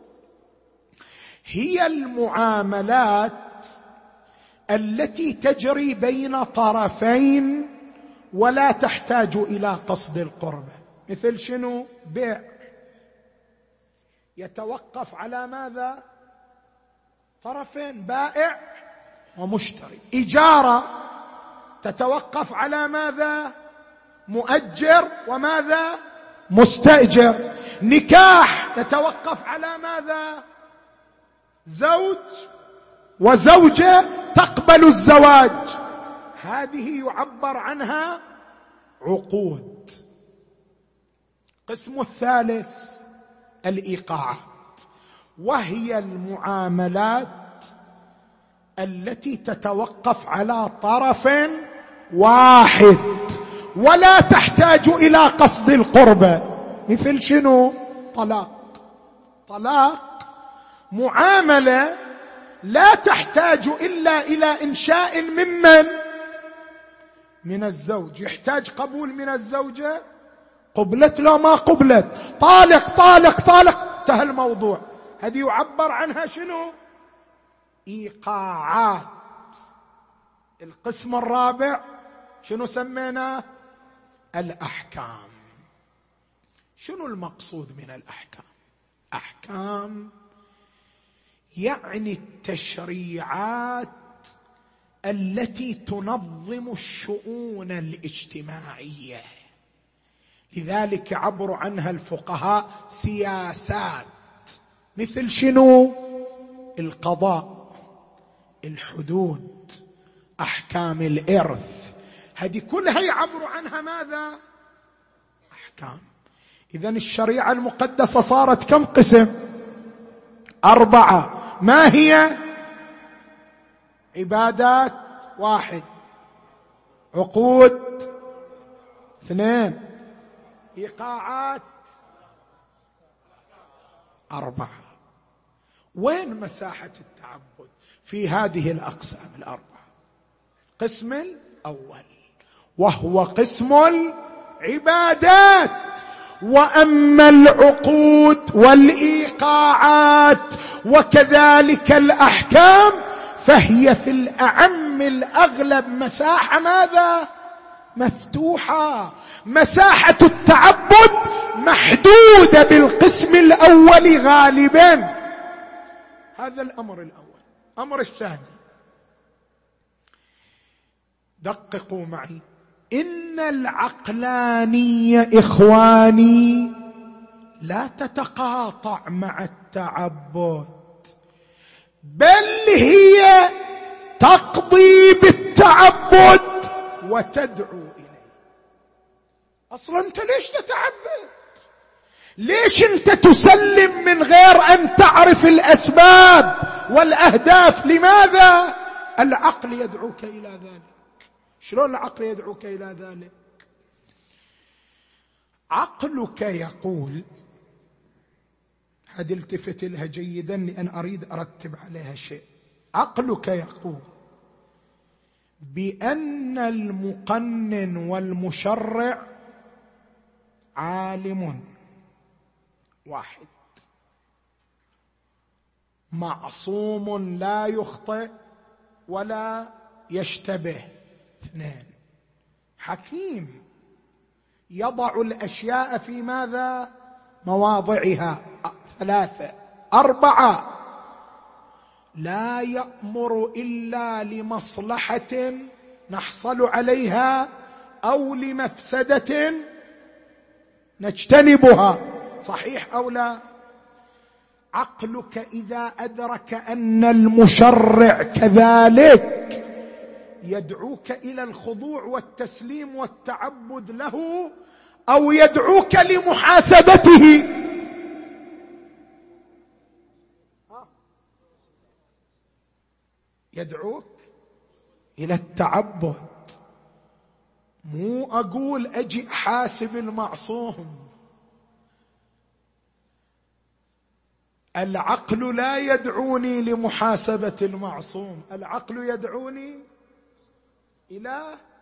هي المعاملات التي تجري بين طرفين ولا تحتاج إلى قصد القربة. مثل شنو؟ بيع يتوقف على ماذا؟ طرفين، بائع ومشتري. إجارة تتوقف على ماذا؟ مؤجر وماذا؟ مستأجر. نكاح يتوقف على ماذا؟ زوج وزوجة تقبل الزواج. هذه يعبر عنها عقود. القسم الثالث الإيقاعات، وهي المعاملات التي تتوقف على طرف واحد ولا تحتاج إلى قصد القربة. مثل شنو؟ طلاق معاملة لا تحتاج إلا إلى إنشاء من الزوج. يحتاج قبول من الزوجة، قبلت لو ما قبلت، طالق انتهى الموضوع. هذه يعبر عنها شنو؟ إيقاعات. القسم الرابع شنو سميناه؟ الأحكام. شنو المقصود من الأحكام؟ أحكام يعني التشريعات التي تنظم الشؤون الاجتماعية. لذلك يعبر عنها الفقهاء سياسات. مثل شنو؟ القضاء، الحدود، أحكام الإرث، هذه كلها يعبر عنها ماذا؟ أحكام. إذن الشريعة المقدسة صارت كم قسم؟ 4. ما هي؟ عبادات 1، عقود 2، إيقاعات 4. وين مساحة التعبد في هذه الأقسام 4؟ القسم الأول وهو قسم العبادات. وأما العقود والإيقاعات وكذلك الأحكام فهي في الأعم الأغلب مساحة ماذا؟ مفتوحة. مساحة التعبد محدودة بالقسم الأول غالبا. هذا الأمر الأول. أمر الثاني، دققوا معي، إن العقلانية إخواني لا تتقاطع مع التعبد، بل هي تقضي بالتعبد وتدعو إليه. أصلا أنت ليش تتعبد؟ ليش أنت تسلم من غير أن تعرف الأسباب والأهداف؟ لماذا؟ العقل يدعوك إلى ذلك. شلون العقل يدعوك إلى ذلك؟ عقلك يقول، هذه التفت لها جيدا لأن أريد أرتب عليها شيء. عقلك يقول بأن المقنن والمشرع عالم واحد، معصوم لا يخطئ ولا يشتبه. اثنين، حكيم يضع الأشياء في ماذا؟ مواضعها. ثلاثة. أربعة، لا يأمر إلا لمصلحة نحصل عليها أو لمفسدة نجتنبها. صحيح أو لا؟ عقلك إذا أدرك أن المشرع كذلك يدعوك إلى الخضوع والتسليم والتعبد له، أو يدعوك لمحاسبته؟ يدعوك إلى التعبد. مو أقول أجي أحاسب المعصوم. العقل لا يدعوني لمحاسبة المعصوم، العقل يدعوني إلى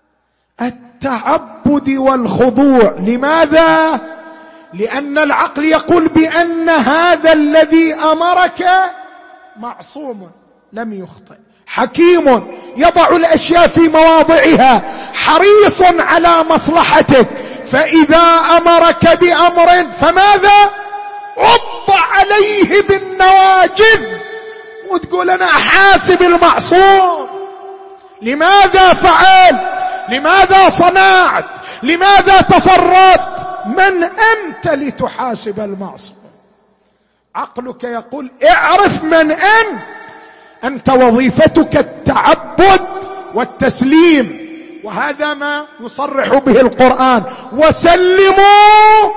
التعبد والخضوع. لماذا؟ لأن العقل يقول بأن هذا الذي أمرك معصوم لم يخطئ، حكيم يضع الأشياء في مواضعها، حريص على مصلحتك، فإذا أمرك بأمر فماذا؟ عض عليه بالنواجذ، وتقول أنا أحاسب المعصوم. لماذا فعلت؟ لماذا صنعت؟ لماذا تصرفت؟ من أنت لتحاسب المعصوم؟ عقلك يقول اعرف من أنت وظيفتك التعبد والتسليم، وهذا ما يصرح به القرآن: وسلموا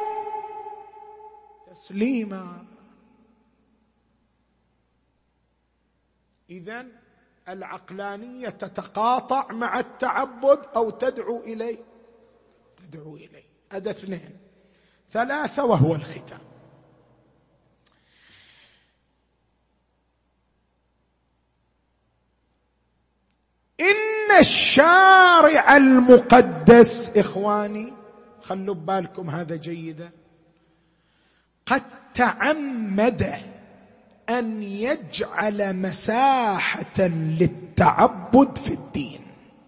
تسليما. إذن العقلانية تتقاطع مع التعبد أو تدعو إليه؟ تدعو إليه. هذا اثنين. ثلاثة وهو الختام: إن الشارع المقدس، إخواني خلوا بالكم هذا جيدا، قد تعمد أن يجعل مساحة للتعبد في الدين،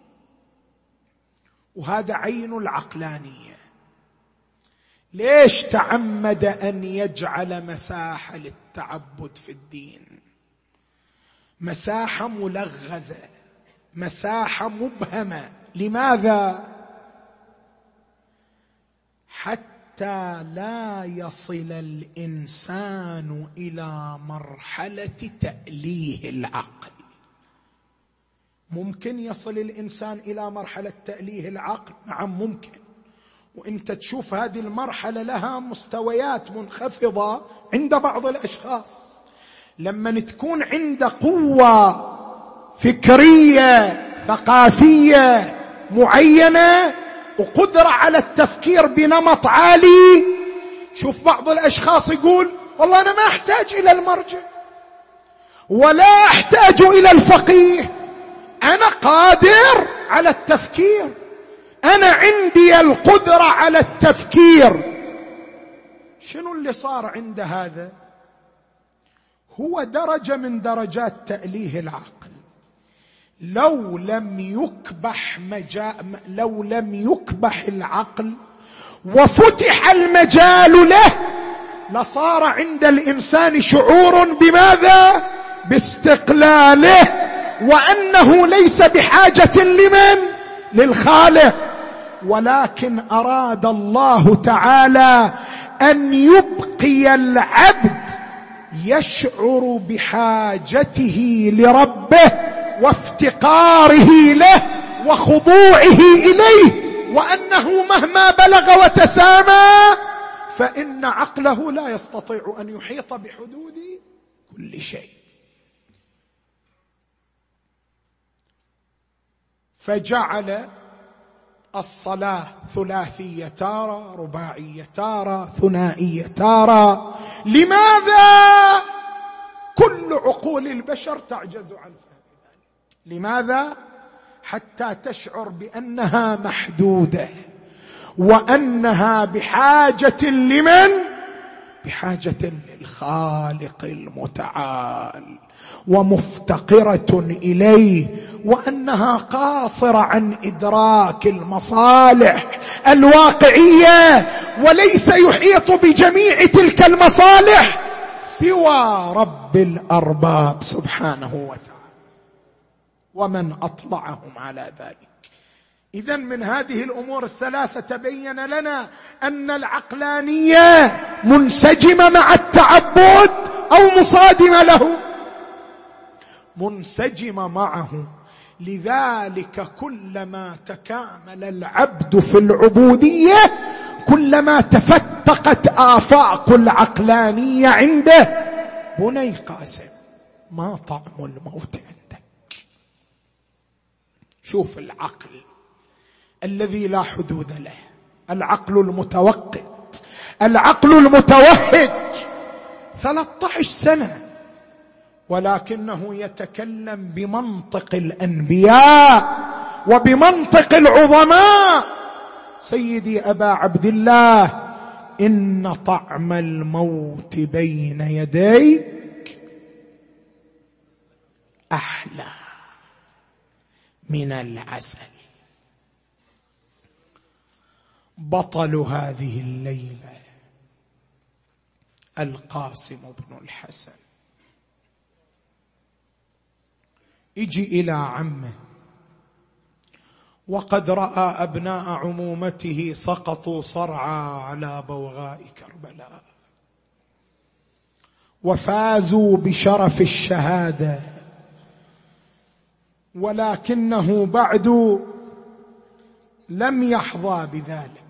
وهذا عين العقلانية. ليش تعمد أن يجعل مساحة للتعبد في الدين؟ مساحة ملغزة، مساحة مبهمة. لماذا؟ حتى لا يصل الإنسان إلى مرحلة تأليه العقل. ممكن يصل الإنسان إلى مرحلة تأليه العقل، نعم ممكن، وإنت تشوف هذه المرحلة لها مستويات منخفضة عند بعض الأشخاص. لما تكون عند قوة فكرية ثقافية معينة وقدرة على التفكير بنمط عالي، شوف بعض الأشخاص يقول والله أنا ما أحتاج إلى المرجع ولا أحتاج إلى الفقيه، أنا قادر على التفكير، أنا عندي القدرة على التفكير. شنو اللي صار عند هذا؟ هو درجة من درجات تأليه العقل. لو لم يكبح العقل وفتح المجال له، لصار عند الإنسان شعور بماذا؟ باستقلاله وأنه ليس بحاجة لمن؟ للخالق. ولكن أراد الله تعالى أن يبقي العبد يشعر بحاجته لربه وافتقاره له وخضوعه إليه، وأنه مهما بلغ وتسامى فإن عقله لا يستطيع أن يحيط بحدود كل شيء. فجعل الصلاة ثلاثية تارة، رباعية تارة، ثنائية تارة. لماذا؟ كل عقول البشر تعجز عن فهم ذلك. لماذا؟ حتى تشعر بأنها محدودة وأنها بحاجة لمن؟ بحاجة للخالق المتعال ومفتقرة إليه، وأنها قاصرة عن إدراك المصالح الواقعية، وليس يحيط بجميع تلك المصالح سوى رب الأرباب سبحانه وتعالى، ومن أطلعهم على ذلك. إذن من هذه الأمور الثلاثة تبين لنا أن العقلانية منسجمة مع التعبد أو مصادمة له؟ منسجمة معه. لذلك كلما تكامل العبد في العبودية كلما تفتقت آفاق العقلانية عنده. بني قاسم، ما طعم الموت عندك؟ شوف العقل الذي لا حدود له، العقل المتوقد، العقل المتوهج، 13 سنة، ولكنه يتكلم بمنطق الأنبياء وبمنطق العظماء. سيدي أبا عبد الله، إن طعم الموت بين يديك أحلى من العسل. بطل هذه الليلة القاسم بن الحسن يجي إلى عمه، وقد رأى أبناء عمومته سقطوا صرعى على بوغاء كربلاء وفازوا بشرف الشهادة، ولكنه بعد لم يحظى بذلك.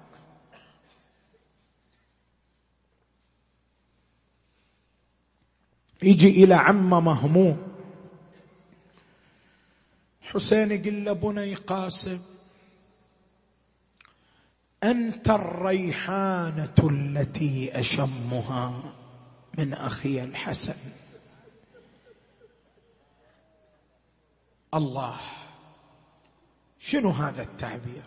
يجي إلى عمه مهموم. حسين يقول له: بني قاسم، أنت الريحانة التي أشمها من أخي الحسن. الله، شنو هذا التعبير؟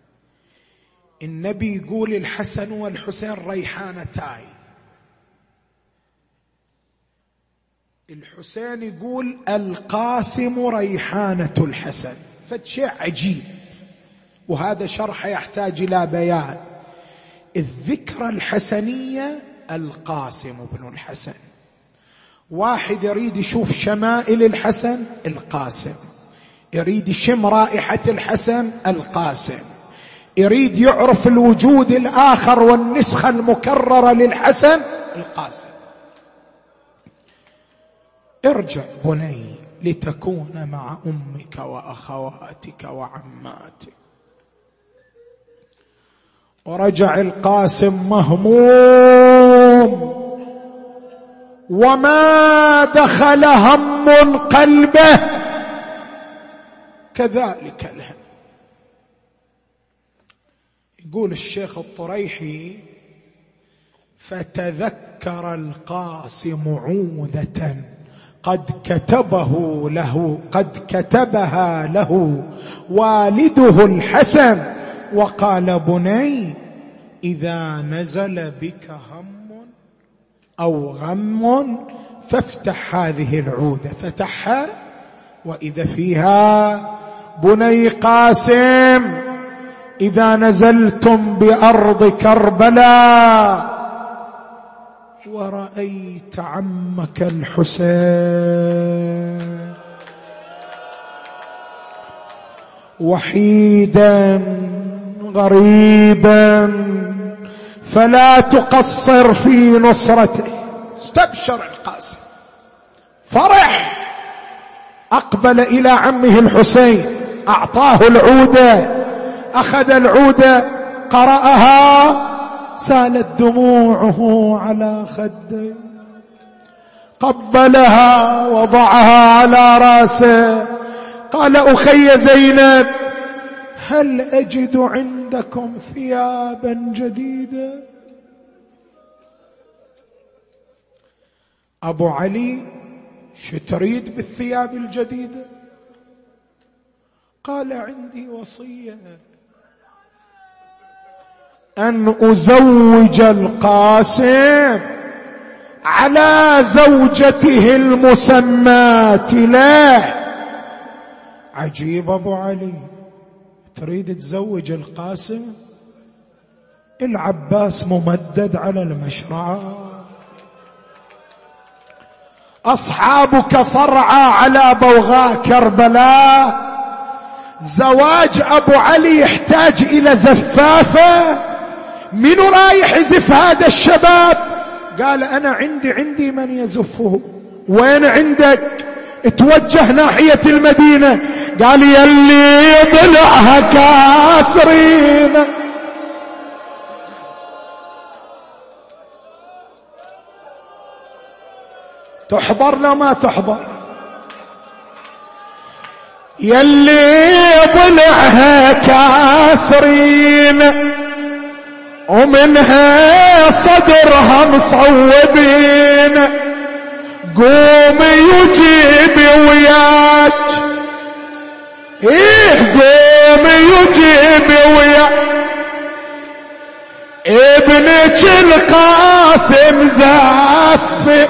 النبي يقول الحسن والحسين ريحانتاي، الحسين يقول القاسم ريحانة الحسن. فشيء عجيب، وهذا شرح يحتاج إلى بيان. الذكرى الحسنية القاسم بن الحسن. واحد يريد يشوف شمائل الحسن، القاسم. يريد يشم رائحة الحسن، القاسم. يريد يعرف الوجود الآخر والنسخة المكررة للحسن، القاسم. ارجع بني لتكون مع أمك وأخواتك وعماتك. ورجع القاسم مهموم، وما دخل هم قلبه، كذلك الهم. يقول الشيخ الطريحي: فتذكر القاسم عودة قد كتبها له والده الحسن، وقال: بني، إذا نزل بك هم أو غم فافتح هذه العودة. فتحها، وإذا فيها: بني قاسم، إذا نزلتم بأرض كربلاء ورأيت عمك الحسين وحيدا غريبا فلا تقصر في نصرته. استبشر القاسم، فرح، أقبل إلى عمه الحسين، أعطاه العودة، أخذ العودة قرأها، سالت دموعه على خده، قبلها وضعها على راسه، قال أخي زينب هل أجد عندكم ثيابا جديدة؟ أبو علي شو تريد بالثياب الجديدة؟ قال عندي وصية أن أزوج القاسم على زوجته المسماة له. عجيب، أبو علي تريد تزوج القاسم؟ العباس ممدد على المشرعة، أصحابك صرعى على بوغاء كربلاء، زواج أبو علي يحتاج إلى زفافة، من رايح يزف هذا الشباب؟ قال أنا عندي من يزفه. وين عندك؟ اتوجه ناحية المدينة. قال يلي ضلعها كاسرين. تحضر لو ما تحضر؟ يلي ضلعها كاسرين ومنها صدرها مصوبين، قوم يجيب وياك، قوم يجيب وياك ابنك القاسم زاف.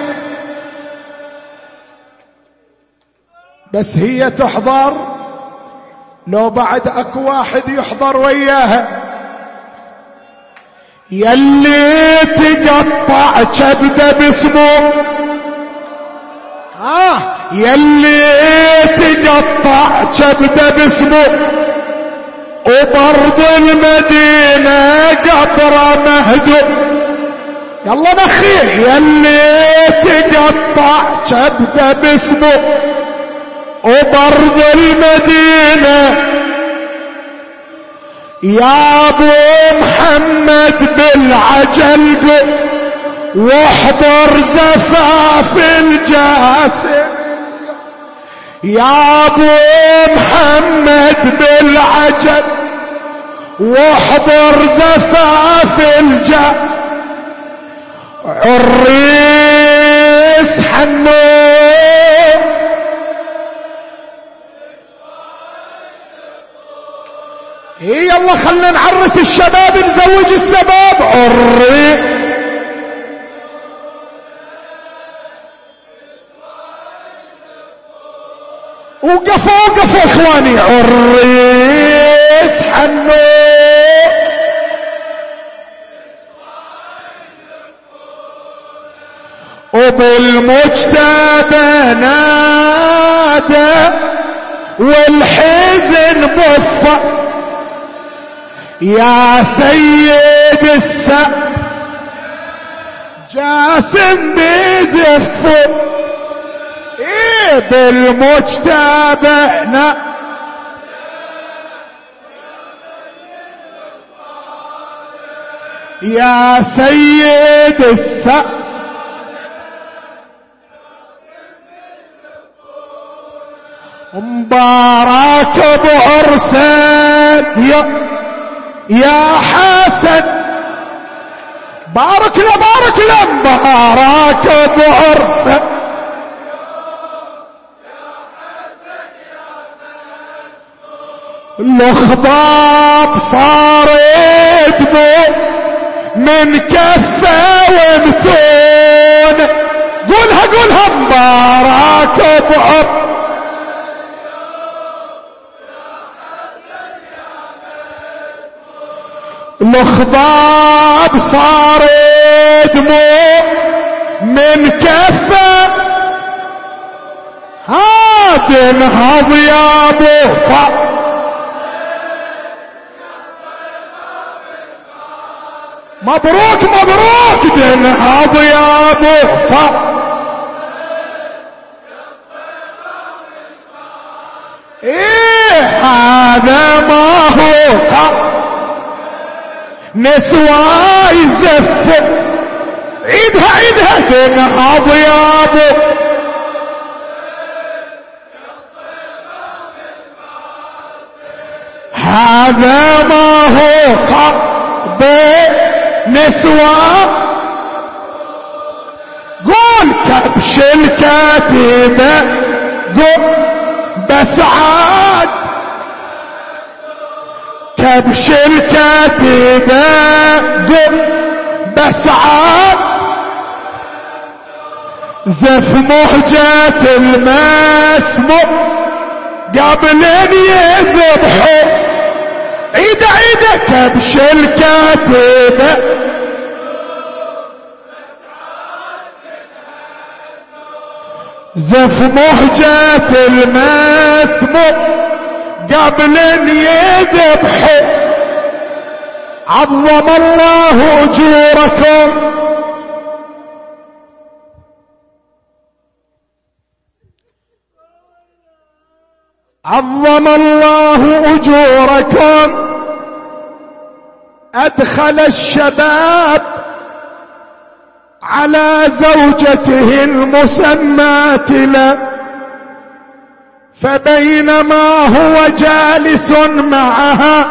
بس هي تحضر لو بعد اكو واحد يحضر وياها؟ يلي تقطع كبده باسمه، يلي تقطع كبده باسمه، وبرض المدينة قطرة مهدو. يلا نخي. يلي تقطع كبده باسمه وبرض المدينة، يا ابو محمد بالعجل واحضر زفاف الجاسم، يا ابو محمد بالعجل واحضر زفاف الجاسم. عريس حنون، يلا خلنا نعرس الشباب، نزوج السباب. عري وقفوا اخواني. عريس حنون وبالمجتبى نادى والحزن بص، يا سيد السقف جاسم بزفه، بالمجتبى يا سيد السقف مبارك بعرسان يا حسن، بارك له مبارك بعرسان الخضاب صار دموع من كفه ومتون. قولها مبارك بعرسان الخضاب صار دموع من كفه، هاد انهض يا ابو مبروك مبروك تنهض يا ابو ايه هذا ما هو نسوى يزف عيدها عيدها تنهض يا ابو هذا ما هو قرب نسوى قول كبش الكاتبة قول بس عاد كبش الكاتبة قول بس عاد زف مهجة المسموم قبل ان يذبحوا عيدة عيدة كبش الكاتبة زف مهجة المسموم قبل ان يذبحوا عظم الله اجوركم عظم الله اجوركم ادخل الشباب على زوجته المسماة له فبينما هو جالس معها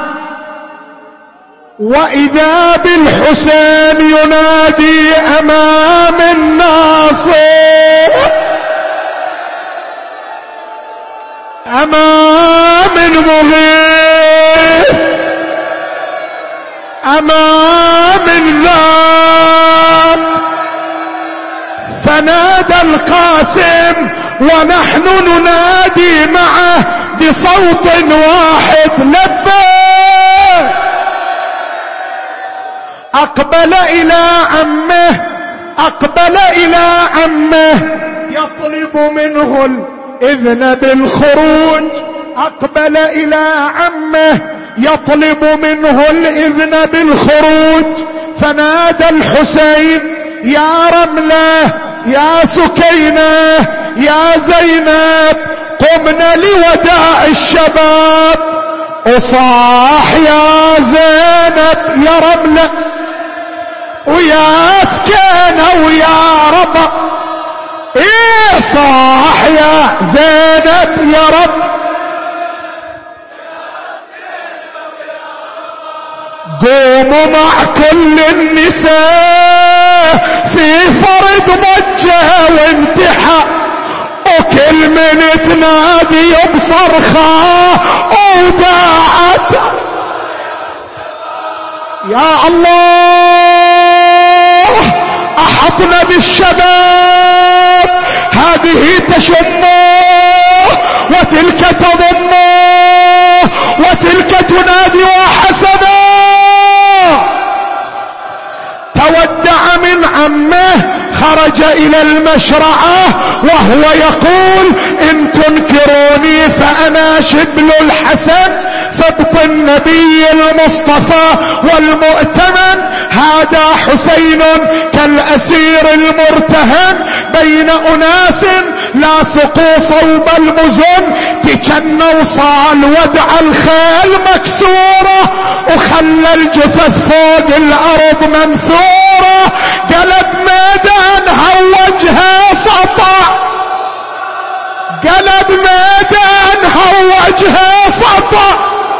واذا بالحسين ينادي امام الناصر امام المغيث امام الذاب فنادى القاسم ونحن ننادي معه بصوت واحد لبى اقبل الى عمه يطلب منه الاذن بالخروج اقبل الى عمه يطلب منه الاذن بالخروج فنادى الحسين يا رملة يا سكينة يا زينب قمنا لوداع الشباب اصاح يا زينب يا رملة ويا سكينة ويا ربا ايه صاح يا زينب يا رب قوموا مع كل النساء في فرد ضجة وانتحاء وكل من تنادي بصرخة وداعت يا الله احطنا بالشباب هذه تشمه وتلك تضمه وتلك تنادي وحسنا تودع من عمه خرج الى المشرعة وهو يقول ان تنكروني فانا شبل الحسن سبط النبي المصطفى والمؤتمن هذا حسين كالاسير المرتهن بين اناس لاصقوا صوب المزن تجنوا صال ودع الخيل مكسورة وخلى الجثث فوق الارض منثورة قلب ميدانها وجهها سطع قلب ميدانها وجهها سطع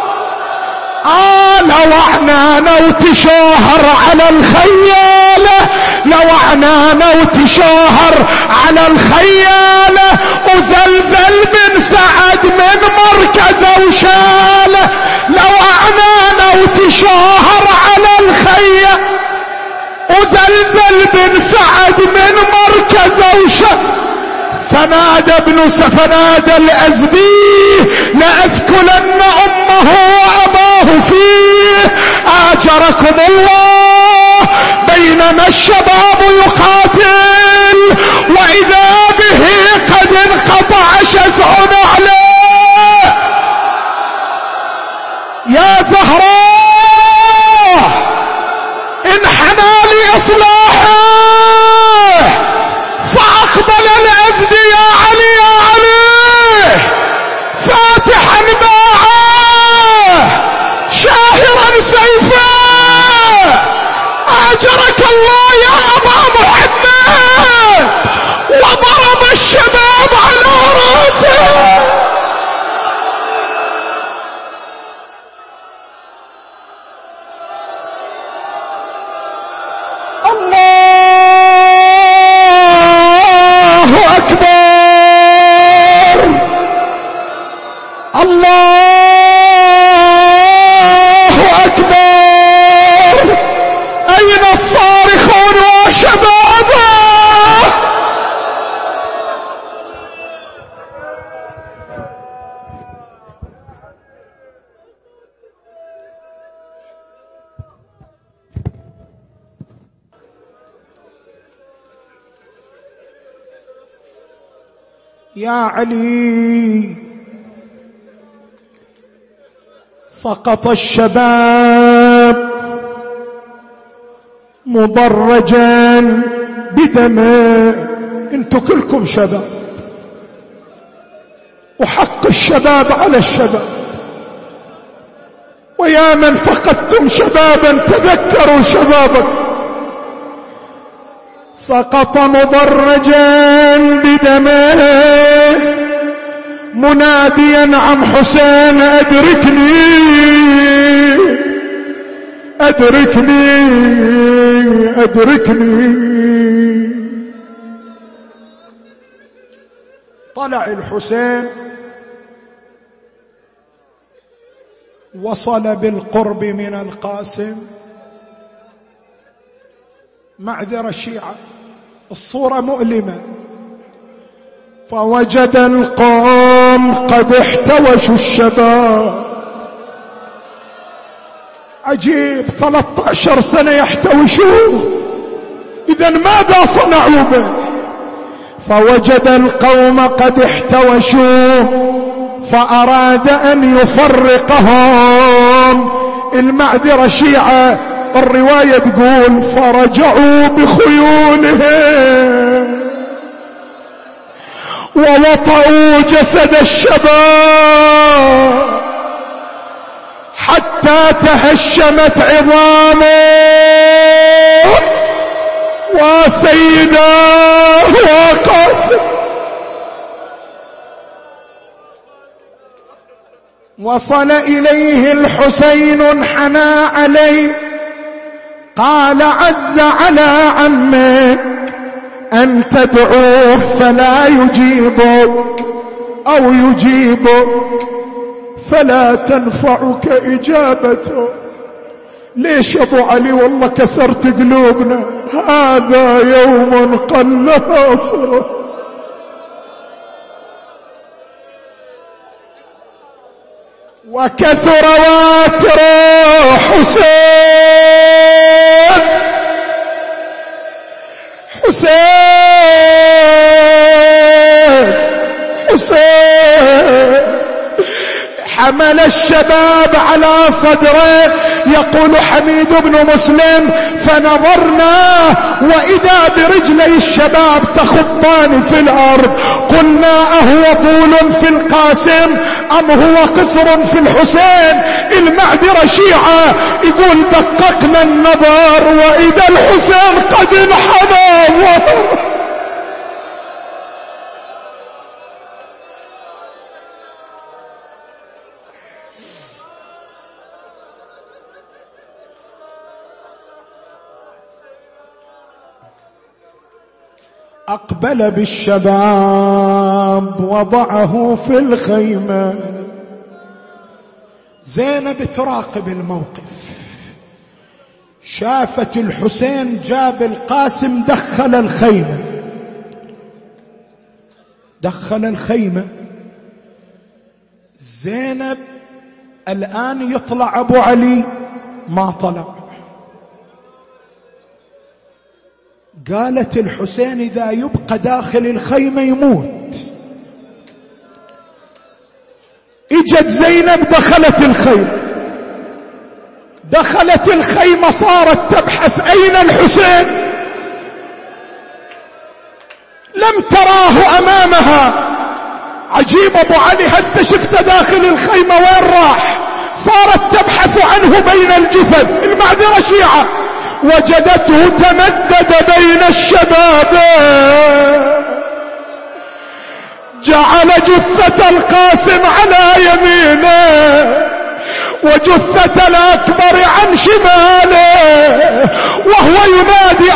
لو عنانا وتشاهر على الخيالة لو عنانا وتشاهر على الخيالة وزلزل بن سعد من مركزه وشاله لو عنانا وتشاهر على الخيالة وزلزل بن سعد من مركزه وشاله فنادى الأزدي لأثكلن أمه وأباه فيه آجركم الله بينما الشباب يقاتل وإذا به قد انقطع شزع عليه يا زهراء انحن يا علي سقط الشباب مضرجا بدمه. انتم كلكم شباب، وحق الشباب على الشباب، ويا من فقدتم شبابا تذكروا شبابكم. سقط مضرجا بدمه مناديا عم حسين أدركني أدركني أدركني. طلع الحسين وصل بالقرب من القاسم. معذرة الشيعة، الصورة مؤلمة. فوجد القوم قد احتوشوا الشباب. عجيب، 13 سنة يحتوشوه، إذن ماذا صنعوا به؟ فوجد القوم قد احتوشوه فأراد أن يفرقهم. المعذرة شيعة، الرواية تقول فرجعوا بخيولهم ووطئوا جسد الشباب حتى تهشمت عظامه. وسيداه وقاسم وصل إليه الحسين انحنى عليه قال عز على عمك أن تدعوه فلا يجيبك أو يجيبك فلا تنفعك إجابته. ليش أبو علي؟ والله كسرت قلوبنا، هذا يوم قل ناصره. وكثر واتر حسين حسين حسين. حمل الشباب على صدره. يقول حميد بن مسلم فنظرنا وإذا برجلي الشباب تخطان في الأرض. قلنا أهو طول في القاسم أم هو قصر في الحسين؟ المعذرة شيعة، يقول دققنا النظر وإذا الحسين قد انحنى. أقبل بالشباب وضعه في الخيمة. زينب تراقب الموقف، شافت الحسين جاب القاسم دخل الخيمة. زينب الآن يطلع أبو علي، ما طلع. قالت الحسين إذا يبقى داخل الخيمة يموت. اجت زينب دخلت الخيمة صارت تبحث أين الحسين، لم تراه أمامها. عجيب، أبو علي هسه شفته داخل الخيمة، وين راح؟ صارت تبحث عنه بين الجثث. المعذرة شيعة، وجدته تمدد بين الشباب. جعل جثة القاسم على يمينه وجثة الأكبر عن شماله وهو ينادي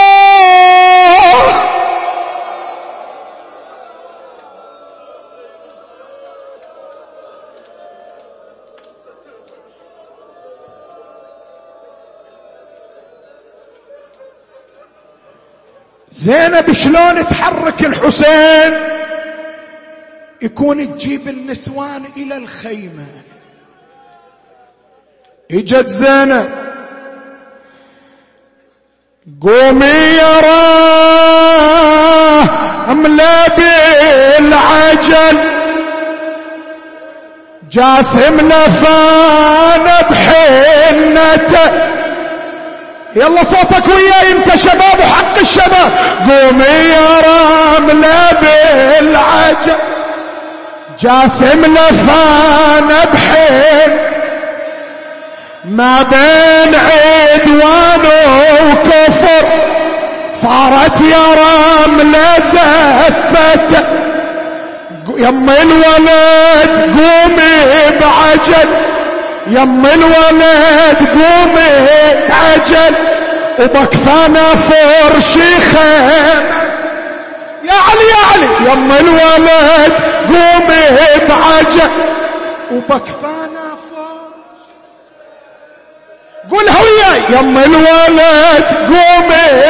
زينب شلون تحرك الحسين؟ يكون تجيب النسوان إلى الخيمة. اجت زينب، قومي يا راه املا بالعين بعجل جاسم لفان بحنته. يلا صوتك وياي انت شباب وحق الشباب. قومي يا رملة بالعجل جاسم لفان بحن ما بين عدوان وكفر صارت يا رملة زفته. يم الولد قومي بعجل يم الولد قومي بعجل وبكفانا فرشي خيمة. يا علي يا علي يم الولد قومي بعجل وبكفانا فرش. قولها وياي يم الولد قومي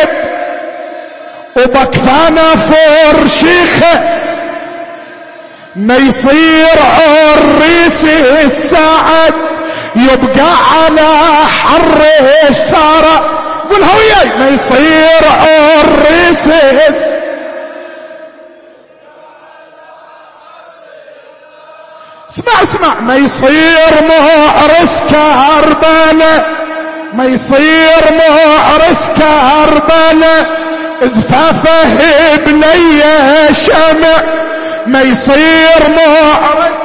وبكفانا فرشي خيمة ما يصير عريس السعد يبقى على حر الثرى. قولها وياي ما يصير عريس اسمع اسمع ما يصير معرس كربلاء ما يصير معرس كربلاء زفافه بني شمع ما يصير معرس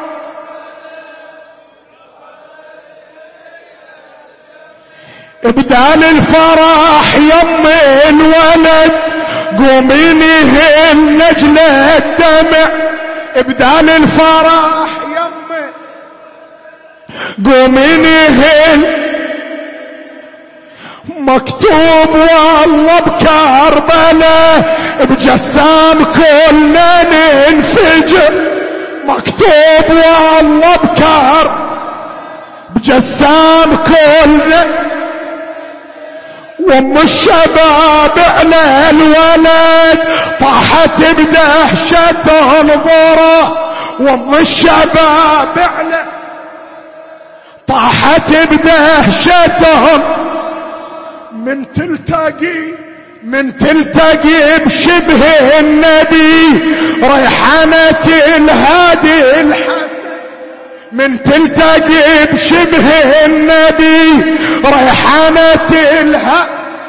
بدال الفرح يم الولد قومي نهل نجل الدمع. بدال الفرح يم قومي نهل مكتوب والله بكربلاء بجسام كلنا ننفجر. مكتوب والله بجسام كلنا وام الشباب على الولد طاحت بدهشة انظره. وام الشباب على طاحت بدهشة من تلتقي بشبه النبي ريحانة الهادي الحسن. من تلتقي بشبه النبي ريحانة الهادي.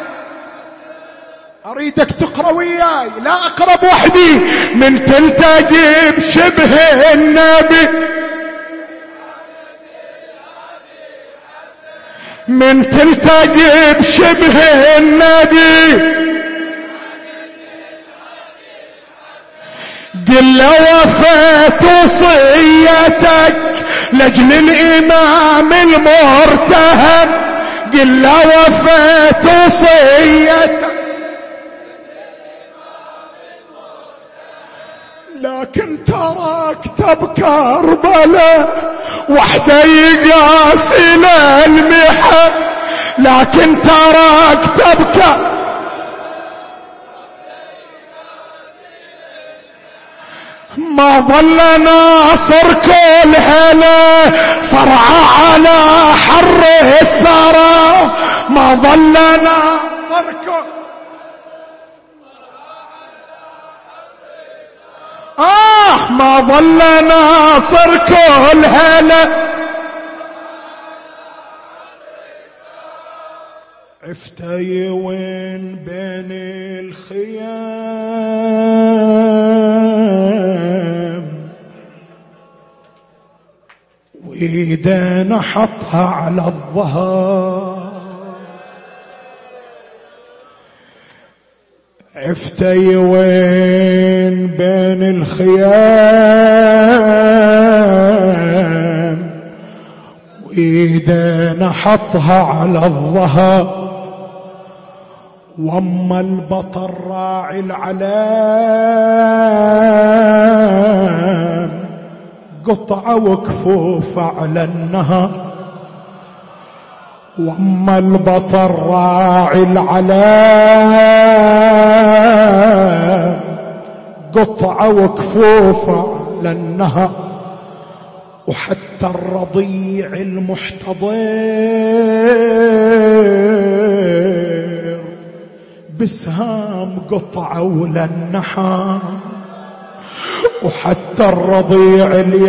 أريدك تقرأ وياي لا أقرب وحدي. من تلتقي بشبه النبي من تلتقي بشبه النبي قل له وفيت وصيتك لأجل الإمام المرتهب. قل له وفيت وصيتك لكن تركت بكربلاء وحده يقاسي للمحن. لكن تركت بكربلاء ما ظل ناصر كل هلا صرعى على حر الثرى. ما ظل ناصر كل ما ظل ناصر كل هلا عفتي وين بين الخيام وإذا نحطها على الظهر. عفتي وين بين الخيام وإذا نحطها على الظهر. واما البطل راعي العلام قطع وكفوف على النهر. واما البطل راعي العلام قطع وكفوف على النهر. وحتى الرضيع المحتضر بسهام قطعوا للنحر. وحتى الرضيع اللي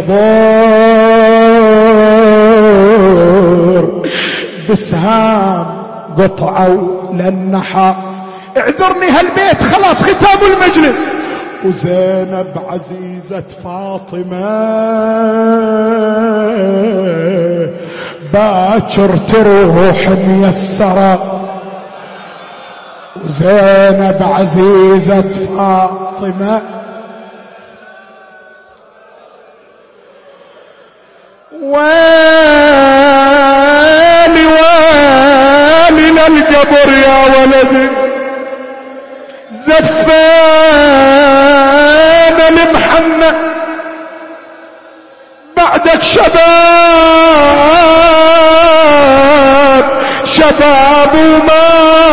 يحتضر بسهام قطعوا للنحى. اعذرني هالبيت خلاص ختام المجلس. وزينب عزيزة فاطمة باكر تروح ميسرة. وزينب عزيزة فاطمة ويلي ويلي للقبر يا ولدي زفان المحنة بعدك شباب وما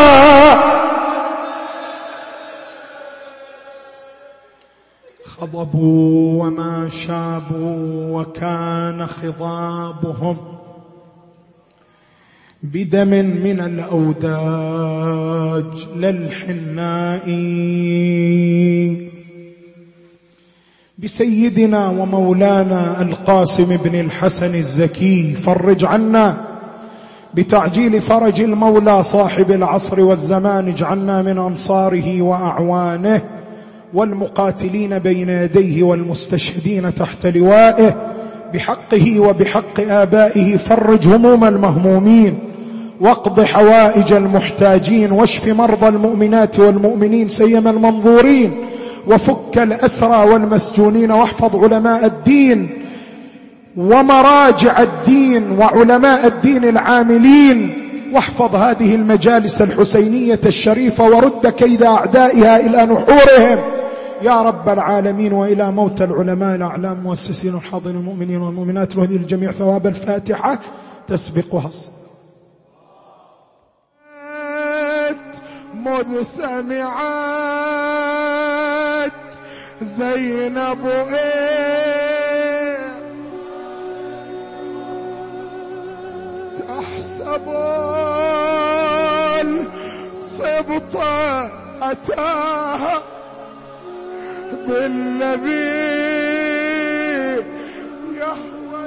خضبوا وما شابوا وكان خضابهم بدم من الأوداج للحناء بسيدنا ومولانا القاسم بن الحسن الزكي. فرج عنا بتعجيل فرج المولى صاحب العصر والزمان. اجعلنا من أنصاره وأعوانه والمقاتلين بين يديه والمستشهدين تحت لوائه بحقه وبحق آبائه. فرج هموم المهمومين واقض حوائج المحتاجين واشف مرضى المؤمنات والمؤمنين سيما المنظورين وفك الأسرى والمسجونين واحفظ علماء الدين ومراجع الدين وعلماء الدين العاملين واحفظ هذه المجالس الحسينية الشريفة ورد كيد أعدائها إلى نحورهم يا رب العالمين. وإلى موت العلماء الأعلام مؤسسين الحاضرين المؤمنين والمؤمنات وهدي الجميع ثواب الفاتحة تسبقها مذ سمعت زينب تحسب الصبط أتاها بالذي يهوى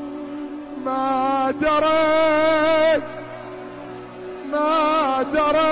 ما درت